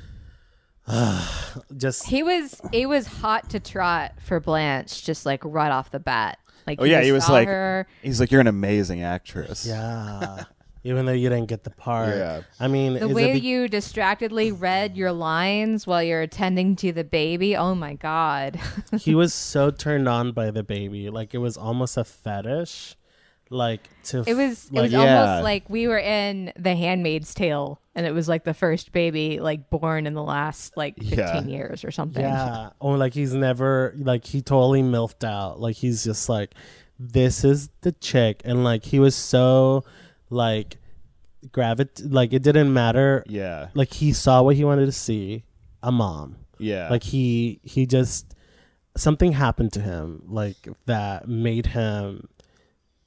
just He was it was hot to trot for Blanche, just like right off the bat. Like Oh yeah, just he was saw like, her. he's like, you're an amazing actress. yeah. Even though you didn't get the part. Yeah. I mean, The is way it be- you distractedly read your lines while you're attending to the baby. Oh my god. he was so turned on by the baby, like it was almost a fetish. Like to It was it like, was yeah. almost like we were in The Handmaid's Tale and it was like the first baby like born in the last like fifteen Yeah. years or something. yeah, or like he's never like he totally milfed out. Like he's just like, this is the chick, and like he was so like gravit like it didn't matter. Yeah. Like he saw what he wanted to see, a mom. Yeah. Like he he just something happened to him like that made him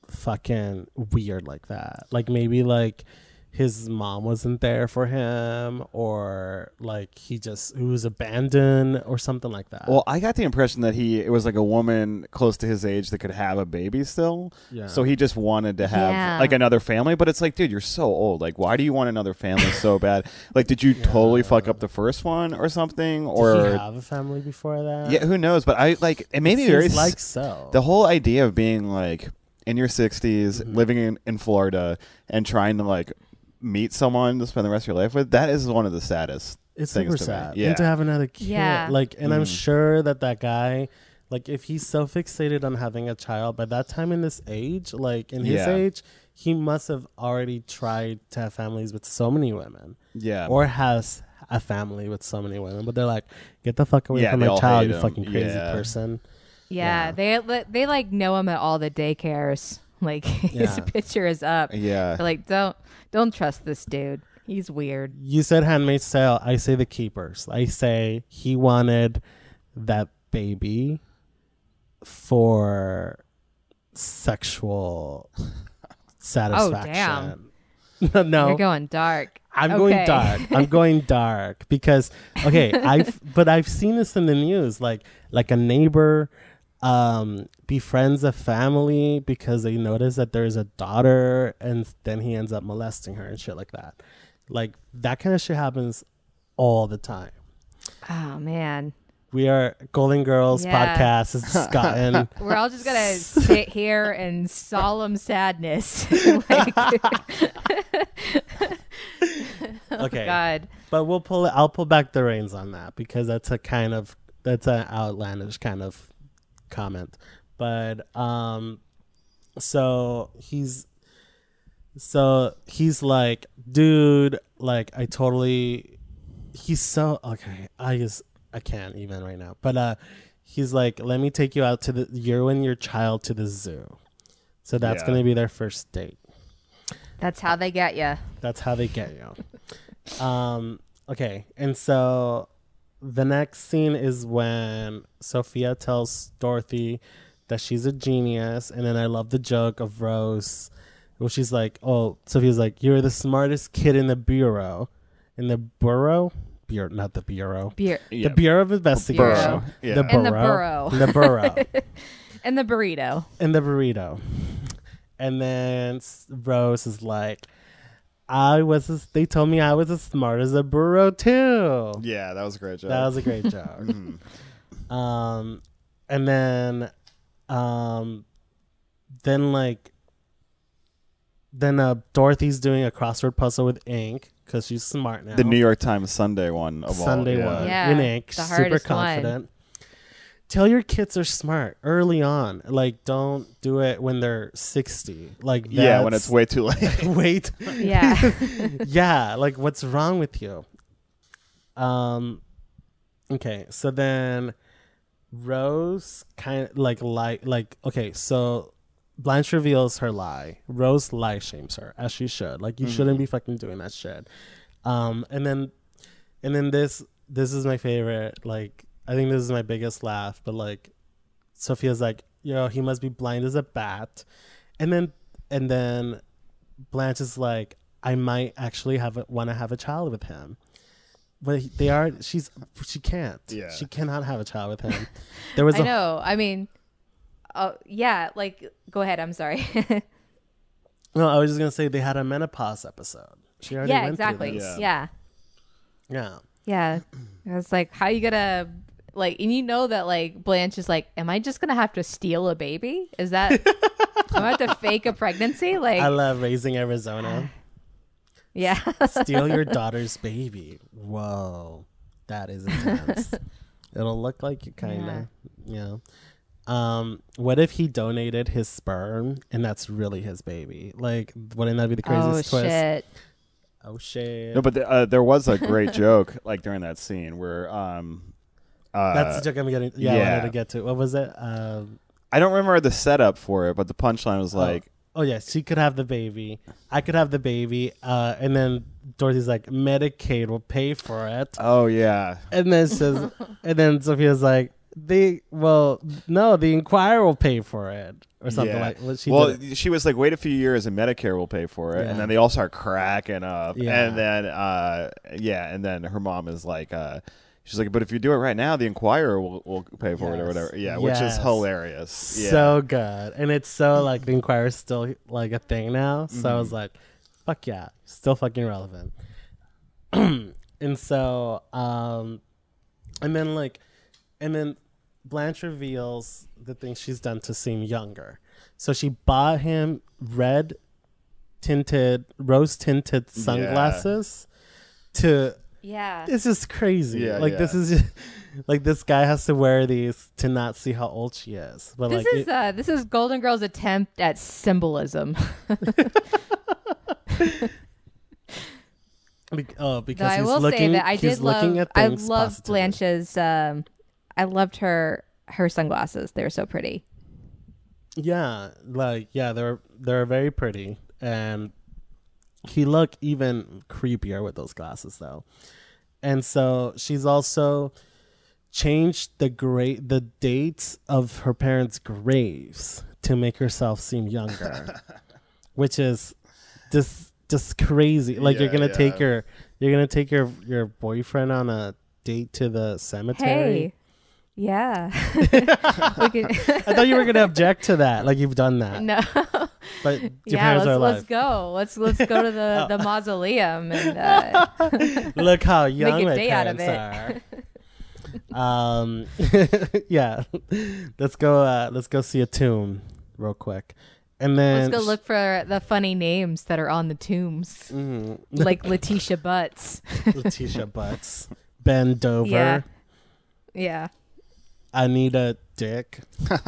fucking weird like that. Like maybe like his mom wasn't there for him, or like he just he was abandoned or something like that. Well, I got the impression that he it was like a woman close to his age that could have a baby still. Yeah. So he just wanted to have Yeah. like another family. But it's like, dude, you're so old. Like, why do you want another family so bad? Like, did you Yeah. totally fuck up the first one or something? Did Or he have a family before that? yeah, who knows? But I like it made me Seems very like s- so. the whole idea of being like in your sixties, Mhm. living in, in Florida, and trying to like meet someone to spend the rest of your life with. That is one of the saddest. It's things super to me. sad. Yeah. And to have another kid. Yeah. Like, and I'm Mm. sure that that guy, like, if he's so fixated on having a child by that time in this age, like in his Yeah. age, he must have already tried to have families with so many women, Yeah. or has a family with so many women. But they're like, get the fuck away Yeah, from they my all child, hate you him. fucking crazy Yeah. person. Yeah, Yeah. they li- they like know him at all the daycares. Like his Yeah. picture is up. yeah. They're like, don't don't trust this dude. He's weird. You said Handmaid's Tale. I say the keepers. I say he wanted that baby for sexual satisfaction. no, no. You're going dark. I'm Okay. going dark. I'm going dark because okay, I've but I've seen this in the news. Like like a neighbor um befriends a family because they notice that there's a daughter, and then he ends up molesting her and shit like that. Like that kind of shit happens all the time. Oh man, We are Golden Girls Yeah. podcast. It's just gotten we're all just gonna sit here in solemn sadness. Like, oh, Okay. God. but we'll pull it. I'll pull back the reins on that because that's a kind of that's an outlandish kind of comment. But um, so he's so he's like, dude, like I totally. He's so okay. I just I can't even right now. But uh, he's like, let me take you out to the you and your child to the zoo. So that's Yeah. gonna be their first date. That's how they get you. That's how they get you. um, okay, and so the next scene is when Sophia tells Dorothy that she's a genius, and then I love the joke of Rose. Well, she's like, "Oh, Sophia's like, you're the smartest kid in the bureau, in the bureau, bureau, not the bureau, Beer Yeah. the Bureau of Investigation, Bureau. Yeah. the And the burrow, burrow. the burrow." and the burrito. In the burrito. And then s- Rose is like, I was, as, they told me I was as smart as a burro too. Yeah, that was a great joke. That was a great joke. Mhm. um, and then, um, then like, then uh, Dorothy's doing a crossword puzzle with ink because she's smart now. The New York Times Sunday one of Sunday all. one Yeah, in ink, the super hardest one. confident. Tell your kids are smart early on. Like, don't do it when they're sixty. Like, Yeah, when that's- it's way too late. wait. Yeah. Yeah, like what's wrong with you? Um okay, so then Rose kind of like lie like okay, so Blanche reveals her lie. Rose lie shames her as she should. Like you Mhm. shouldn't be fucking doing that shit. Um and then and then this this is my favorite. Like I think this is my biggest laugh, but like Sophia's like, yo, he must be blind as a bat. And then and then Blanche is like, I might actually have want to have a child with him, but he- they are. She's she can't. Yeah. She cannot have a child with him. There was I a know. I mean, uh, yeah, like, go ahead. I'm sorry. no. I was just gonna say they had a menopause episode. She already yeah, went through exactly. this. Yeah. Yeah. Yeah. It's like, how you gonna, like, and you know that, like, Blanche is like, am I just gonna have to steal a baby? Is that, am I have to fake a pregnancy? Like, I love Raising Arizona. yeah. Steal your daughter's baby. Whoa, that is intense. It'll look like you kind of, yeah. Um, what if he donated his sperm and that's really his baby? Like, wouldn't that be the Oh, craziest twist? shit. Oh shit! No, but the, uh, there was a great joke like during that scene where um, uh, That's the joke I'm getting. Yeah, I yeah. wanted to get to. What was it? Um, I don't remember the setup for it, but the punchline was like, oh yeah, she could have the baby. I could have the baby. Uh, and then Dorothy's like, Medicaid will pay for it. "Oh yeah, And then says, and then Sophia's like, they well no, the Inquirer will pay for it or something Yeah. like. What she well, did. she was like, wait a few years and Medicare will pay for it, Yeah. and then they all start cracking up, Yeah. and then uh, yeah, and then her mom is like, uh, she's like, but if you do it right now, the Inquirer will, will pay for it or Yes. whatever. Yeah, which is Yes. hilarious. Yeah. So good, and it's so like the Inquirer's still like a thing now. So I was like, fuck yeah, still fucking relevant. And so, um, and then like, and then Blanche reveals the things she's done to seem younger. So she bought him red tinted, rose tinted sunglasses to. Yeah. It's just crazy. Yeah, like yeah. this is like this guy has to wear these to not see how old she is. But This like is it- uh, this is Golden Girls' attempt at symbolism. Be- oh, Though because I he's will looking, say that I he's did looking love. at I things loved positively. Blanche's. Um, I loved her her sunglasses. They were so pretty. Yeah, like yeah, they're they're very pretty, and he looked even creepier with those glasses though. And so she's also changed the great the dates of her parents' graves to make herself seem younger, which is just just crazy. Like you're Yeah, gonna yeah. take your you're gonna take your your boyfriend on a date to the cemetery. Hey, yeah. we could, I thought you were gonna object to that. Like you've done that, no. but your Yeah, parents let's are alive. let's go. Let's let's go to the, the mausoleum and uh, Look how young a my day out of parents are. Um, yeah, let's go. Uh, let's go see a tomb real quick, and then let's go look for the funny names that are on the tombs, Mhm. like Letitia Butts. Letitia Butts, Ben Dover, Yeah. Yeah. Anita Dick.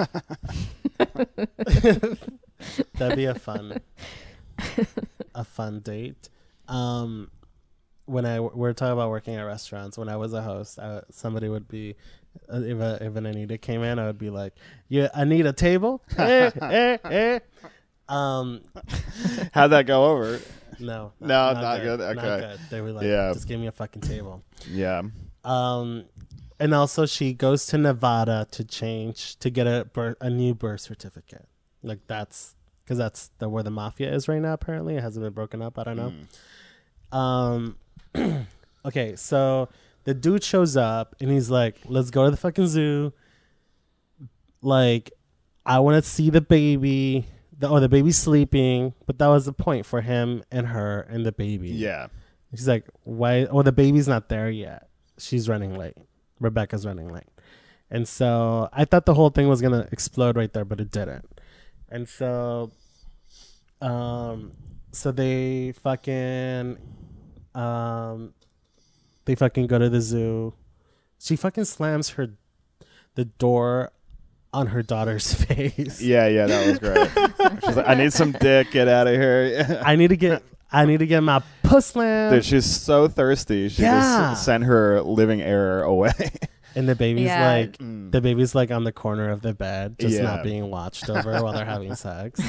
That'd be a fun, a fun date. Um, when I we we're talking about working at restaurants, when I was a host, I, somebody would be, uh, if a, if an Anita came in, I would be like, "Yeah, I need a table." eh, eh, eh. Um, How'd that go over? no, No, not good. Not Okay. good. They were like, Yeah. "Just give me a fucking table." Yeah. Um, and also she goes to Nevada to change to get a birth, a new birth certificate. Like that's because that's the where the mafia is right now. Apparently, it hasn't been broken up. I don't know. Um, okay, so the dude shows up and he's like, "Let's go to the fucking zoo. Like, I want to see the baby. The, oh, the baby's sleeping, but that was the point for him and her and the baby. Yeah. She's like, why? Oh, the baby's not there yet. She's running late. Rebecca's running late. And so I thought the whole thing was going to explode right there, but it didn't. And so, um, so they fucking, um, they fucking go to the zoo. She fucking slams her, the door on her daughter's face. Yeah, yeah, that was great. She's like, I need some dick. Get out of here. I need to get, I need to get my puss slammed. Dude, she's so thirsty. She Yeah. just sent her living air away. And the baby's Yeah. like, the baby's like on the corner of the bed, just Yeah. not being watched over while they're having sex.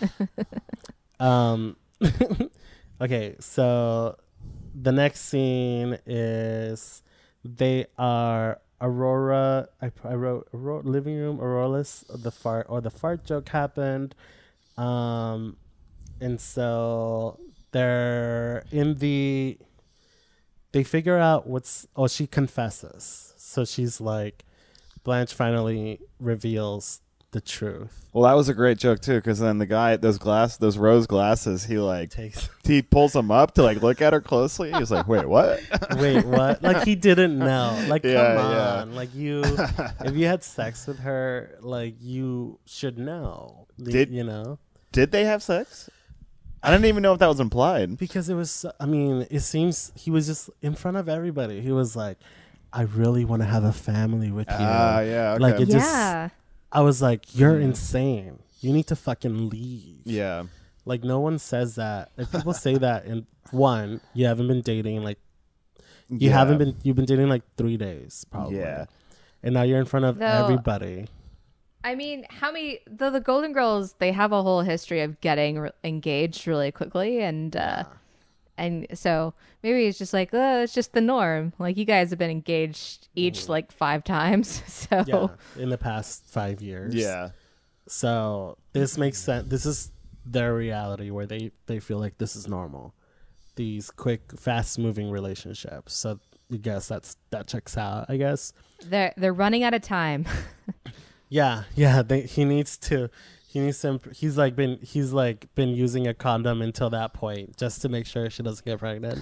Um, okay, so the next scene is they are Aurora. I, I wrote Aurora, living room. Aurora's the fart or the fart joke happened, um, and so they're in the. They figure out what's. Oh, she confesses. So she's like, Blanche finally reveals the truth. Well, that was a great joke too, because then the guy, those glass, those rose glasses, he like Takes. he pulls them up to like look at her closely. He's like, "Wait, what?" Wait, what? Like he didn't know. Like, Yeah, come yeah. on. Like you, if you had sex with her, like you should know. The- Did- you know? Did they have sex? I didn't even know if that was implied. Because it was. I mean, it seems he was just in front of everybody. He was like, "I really want to have a family with you." Ah, yeah, okay. Like it just. Yeah. I was like, "You're insane. You need to fucking leave." Yeah, Like no one says that. If people say that, in one, you haven't been dating like you Yeah. haven't been. You've been dating like three days, probably. Yeah. And now you're in front of Though- everybody. I mean, how many? Though the Golden Girls, they have a whole history of getting re- engaged really quickly, and uh, and so maybe it's just like, oh, it's just the norm. Like, you guys have been engaged each mm. like five times. So yeah, in the past five years. Yeah. So this makes sense. This is their reality where they, they feel like this is normal. These quick, fast-moving relationships. So I guess that's that checks out, I guess. They're, they're running out of time. yeah, yeah. They, he needs to... He needs to, he's like been he's like been using a condom until that point just to make sure she doesn't get pregnant.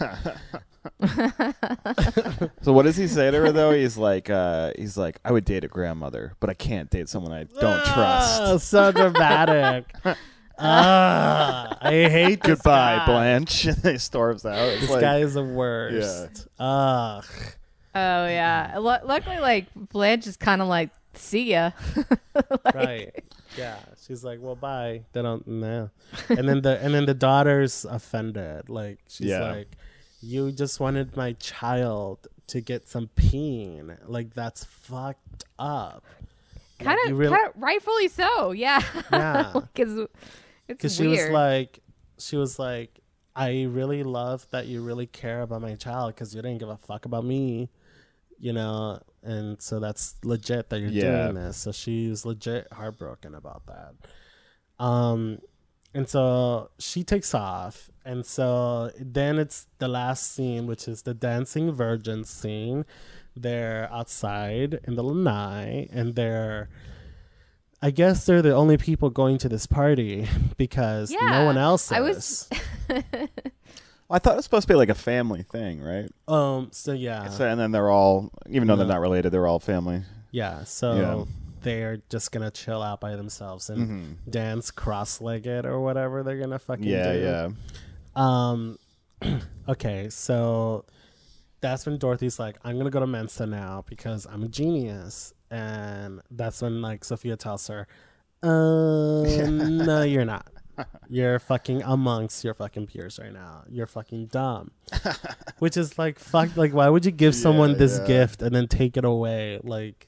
So what does he say to her though? He's like uh, he's like I would date a grandmother, but I can't date someone I don't oh, trust. So dramatic. ah, I hate this Goodbye, guy. Blanche. He storms out. It's this like, guy is the worst. Yeah. Ugh. Oh yeah. L- luckily, like Blanche is kind of like, see ya. Like, right. Yeah. She's like, well, bye. They don't know. And then the and then the daughter's offended. Like she's yeah. like, you just wanted my child to get some peen. Like that's fucked up. Kind of, really, kind of rightfully so. Yeah. Yeah. Because it's she weird. was like, she was like, I really love that you really care about my child because you didn't give a fuck about me. You know, and so that's legit that you're yeah. doing this. So she's legit heartbroken about that. Um, and so she takes off. And so then it's the last scene, which is the dancing virgin scene. They're outside in the lanai, and they're, I guess they're the only people going to this party because yeah, no one else is. I was. I thought it was supposed to be like a family thing, right? Um. So yeah. So, and then they're all, even though no. they're not related, they're all family. Yeah. So yeah. they're just gonna chill out by themselves and mm-hmm. dance cross-legged or whatever they're gonna fucking yeah, do. Yeah. Yeah. Um. Okay. So that's when Dorothy's like, "I'm gonna go to Mensa now because I'm a genius," and that's when like Sophia tells her, "Uh, no, you're not." You're fucking amongst your fucking peers right now. You're fucking dumb. Which is like, fuck, like, why would you give someone yeah, this yeah. gift and then take it away? Like,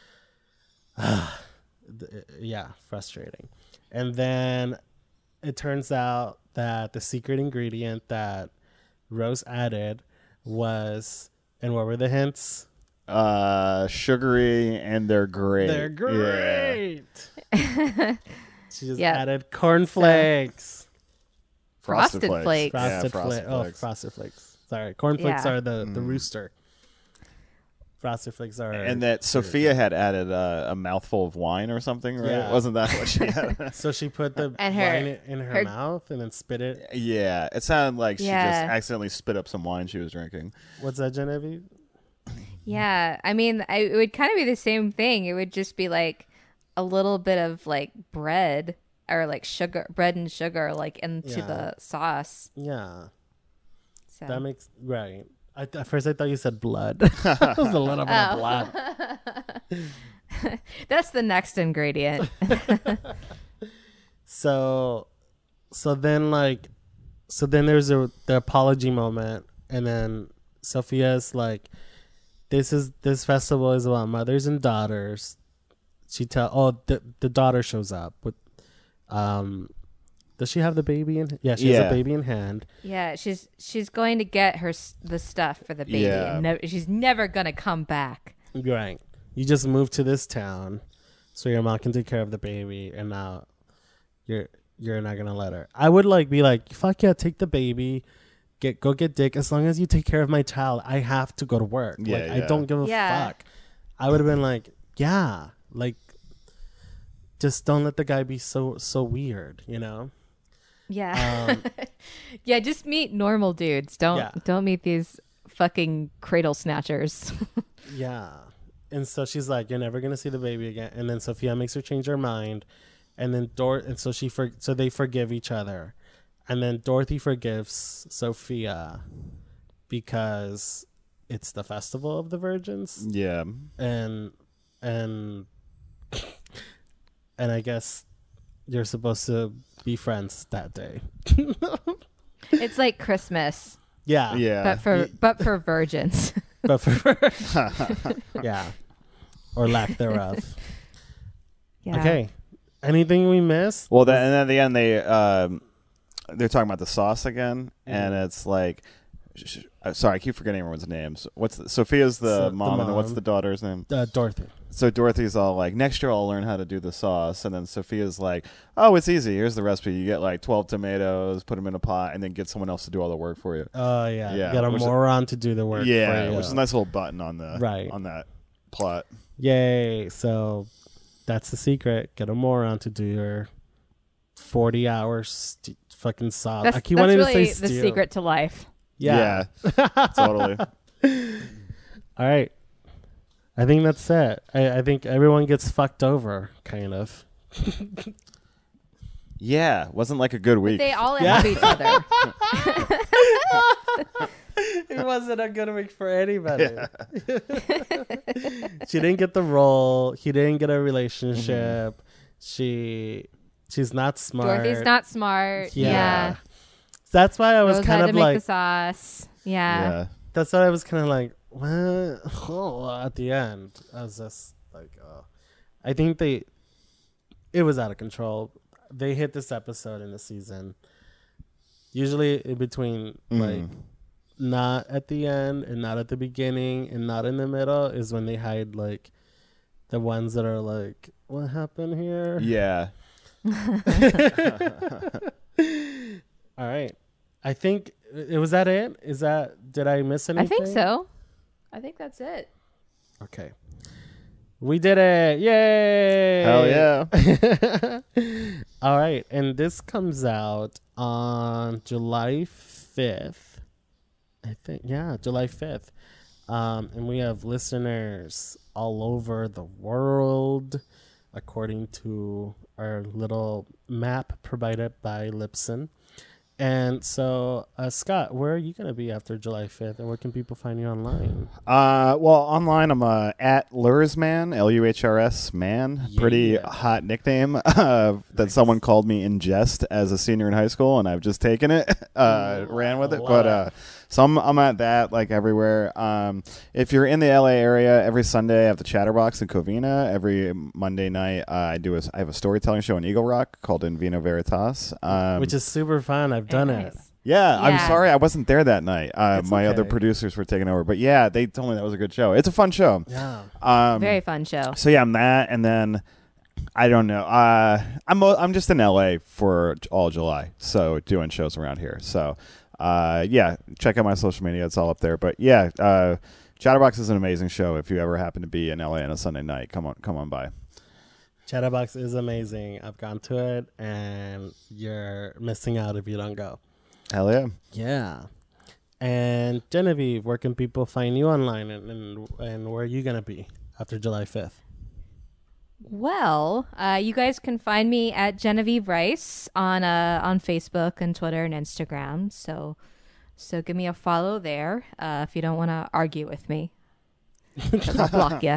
yeah, frustrating. And then it turns out that the secret ingredient that Rose added was, and what were the hints? Uh, sugary, and they're great. They're great. Yeah. She just yep. added cornflakes. Frosted, frosted flakes. flakes. Frosted, yeah, frosted fla- flakes. Oh, frosted flakes. Sorry. Cornflakes yeah. are the, mm. the rooster. Frosted flakes are... And that Sophia had added uh, a mouthful of wine or something, right? Yeah. Wasn't that what she had? So she put the and her, wine in her, her mouth and then spit it? Yeah. It sounded like yeah. she just accidentally spit up some wine she was drinking. What's that, Genevieve? Yeah. I mean, I, it would kind of be the same thing. It would just be like a little bit of like bread... or like sugar, bread and sugar, like into yeah. the sauce. Yeah, so. That makes right. I, at first, I thought you said blood. It was a little bit oh. of blood. That's the next ingredient. so, so then like, so then there's a the apology moment, and then Sophia's like, "This is this festival is about mothers and daughters." She tell oh the the daughter shows up with. Um, does she have the baby in? Yeah, she yeah. has a baby in hand. Yeah, she's she's going to get her the stuff for the baby. Yeah. And ne- she's never gonna come back. Right. You just moved to this town, so your mom can take care of the baby, and now you're you're not gonna let her. I would like be like, fuck yeah, take the baby, get go get dick. As long as you take care of my child, I have to go to work. Yeah, like yeah. I don't give a yeah. fuck. I would have been like, yeah, like. Just don't let the guy be so so weird, you know? Yeah. Um, yeah, just meet normal dudes. Don't yeah. don't meet these fucking cradle snatchers. Yeah. And so she's like, you're never gonna see the baby again. And then Sophia makes her change her mind. And then Dor and so she for so they forgive each other. And then Dorothy forgives Sophia because it's the festival of the virgins. Yeah. And and And I guess you're supposed to be friends that day. It's like Christmas. Yeah. Yeah. But for but for virgins. But for yeah. Or lack thereof. Yeah. Okay. Anything we missed? Well, that, and at the end, they um, they're talking about the sauce again, and it's like, sh- sh- uh, sorry, I keep forgetting everyone's names. What's the, Sophia's the, So- the mom, and then what's mom. the daughter's name? Uh, Dorothy. So Dorothy's all like, next year I'll learn how to do the sauce, and then Sophia's like, oh, it's easy. Here's the recipe. You get like twelve tomatoes, put them in a pot, and then get someone else to do all the work for you. Oh yeah, Yeah, get a which is- moron to do the work. Yeah, for you. which is a nice little button on the Right. on that plot. Yay! So that's the secret. Get a moron to do your forty hours st- fucking sauce. That's, I keep that's wanting really to say the stew. secret to life. Yeah. Yeah, totally. All right. I think that's it. I, I think everyone gets fucked over, kind of. Yeah, wasn't like a good week. They all Yeah. have each other. It wasn't a good week for anybody. She didn't get the role. He didn't get a relationship. She, she's not smart. Dorothy's not smart. Yeah. Yeah. That's why I was Rose kind had of to make like. the sauce. Yeah. yeah. That's why I was kind of like, what? Oh, at the end, I was just like, oh. I think they, it was out of control. They hit this episode in the season. Usually in between, like, not at the end and not at the beginning and not in the middle is when they hide, like, the ones that are like, what happened here? Yeah. All right. I think, it was that it? Is that, did I miss anything? I think so. I think that's it. Okay. We did it. Yay. Hell yeah. All right. And this comes out on July fifth. I think, yeah, July fifth. Um, and we have listeners all over the world, according to our little map provided by Libsyn. And so, uh, Scott, where are you going to be after July fifth, and where can people find you online? Uh, well, online I'm uh, at Lursman, L U H R S man. Pretty Yeah. hot nickname uh, that someone called me in jest as a senior in high school, and I've just taken it, uh, ran with it. love But it. uh, so I'm, I'm at that like everywhere. Um, if you're in the L A area, every Sunday I have the Chatterbox in Covina. Every Monday night uh, I do a, I have a storytelling show in Eagle Rock called In Vino Veritas, um, Which is super fun. I've done Very it. nice. Yeah, I'm Yeah. sorry I wasn't there that night. Uh, It's my okay. other producers were taking over, but yeah, they told me that was a good show. It's a fun show. Yeah. Um, Very fun show. so yeah, I'm that, and then I don't know. Uh, I'm mo- I'm just in L A for all July, so doing shows around here. So uh, yeah, check out my social media; it's all up there. But yeah, uh, Chatterbox is an amazing show. If you ever happen to be in L A on a Sunday night, come on, come on by. Chatterbox is amazing. I've gone to it, and you're missing out if you don't go. Hell yeah. Yeah. And Genevieve, where can people find you online, and and, and where are you going to be after July fifth? Well, uh, you guys can find me at Genevieve Rice on uh, on Facebook and Twitter and Instagram. So, so give me a follow there uh, if you don't want to argue with me. 'Cause I'll block you.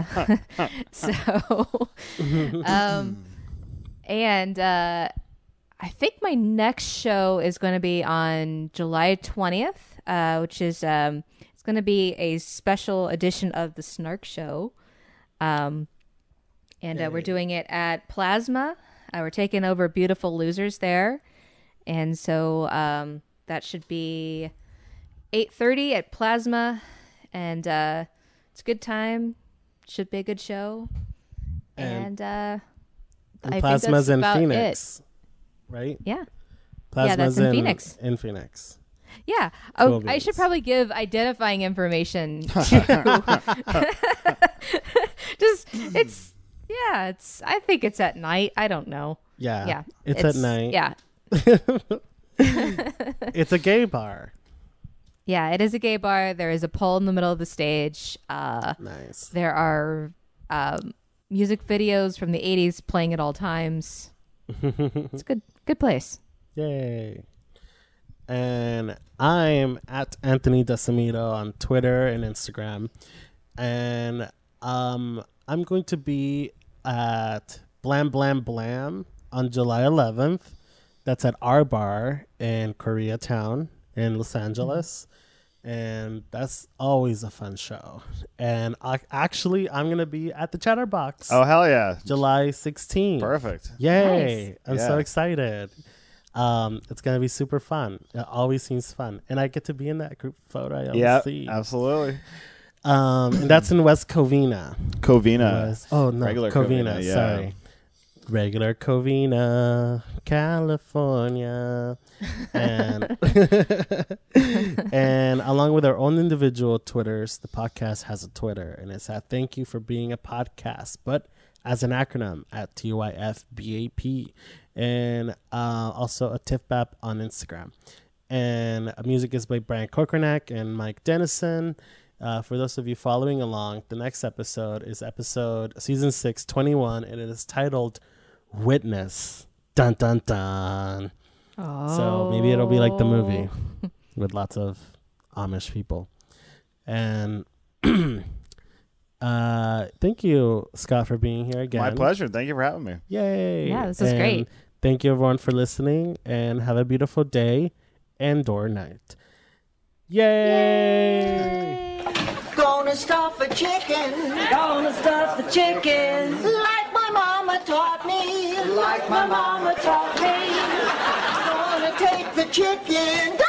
So, um, and uh, I think my next show is going to be on July twentieth, uh, which is um, it's going to be a special edition of the Snark Show. Um, and uh, we're doing it at Plasma. Uh, we're taking over Beautiful Losers there. And so um, that should be eight thirty at Plasma. And uh, it's a good time. Should be a good show. And- And, uh, And I Plasma's think in that's about Phenix, right? it. Yeah. Plasma's that's in Phoenix. In Phoenix. Yeah. Oh, Cool I beans. should probably give identifying information to just it's yeah, it's I think it's at night. I don't know. Yeah. Yeah. It's, at night. Yeah. It's a gay bar. Yeah, it is a gay bar. There is a pole in the middle of the stage. Uh Nice. there are um music videos from the eighties playing at all times. It's a good good place. Yay. And I'm at Anthony Decimito on Twitter and Instagram. And um, I'm going to be at Blam Blam Blam on July eleventh. That's at our bar in Koreatown in Los Angeles. And that's always a fun show. And I, actually, I'm going to be at the Chatterbox Oh hell yeah. July sixteenth. Perfect. Yay. Nice. I'm Yeah. so excited. Um, it's gonna be super fun. It always seems fun, and I get to be in that group photo. I Yeah, see. absolutely. Um, and that's in West Covina. Covina. West, oh no, Regular Covina. Covina, yeah. Sorry, regular Covina, California, and and along with our own individual Twitters, the podcast has a Twitter, and it's at Thank You for Being a Podcast, but as an acronym at T Y F B A P, and uh, also a T I F B A P on Instagram. And uh, music is by Brian Kokernak and Mike Dennison. Uh, for those of you following along, the next episode is episode season six, twenty-one, and it is titled Witness. Dun dun dun. Oh. So maybe it'll be like the movie with lots of Amish people. And uh, thank you, Scott, for being here again. My pleasure. Thank you for having me. Yay. Yeah, this is And great. Thank you, everyone, for listening, and have a beautiful day and or night. Yay! Gonna stuff a chicken. Gonna stuff the chicken Like my mama taught me. like my mama taught me. Gonna take the chicken.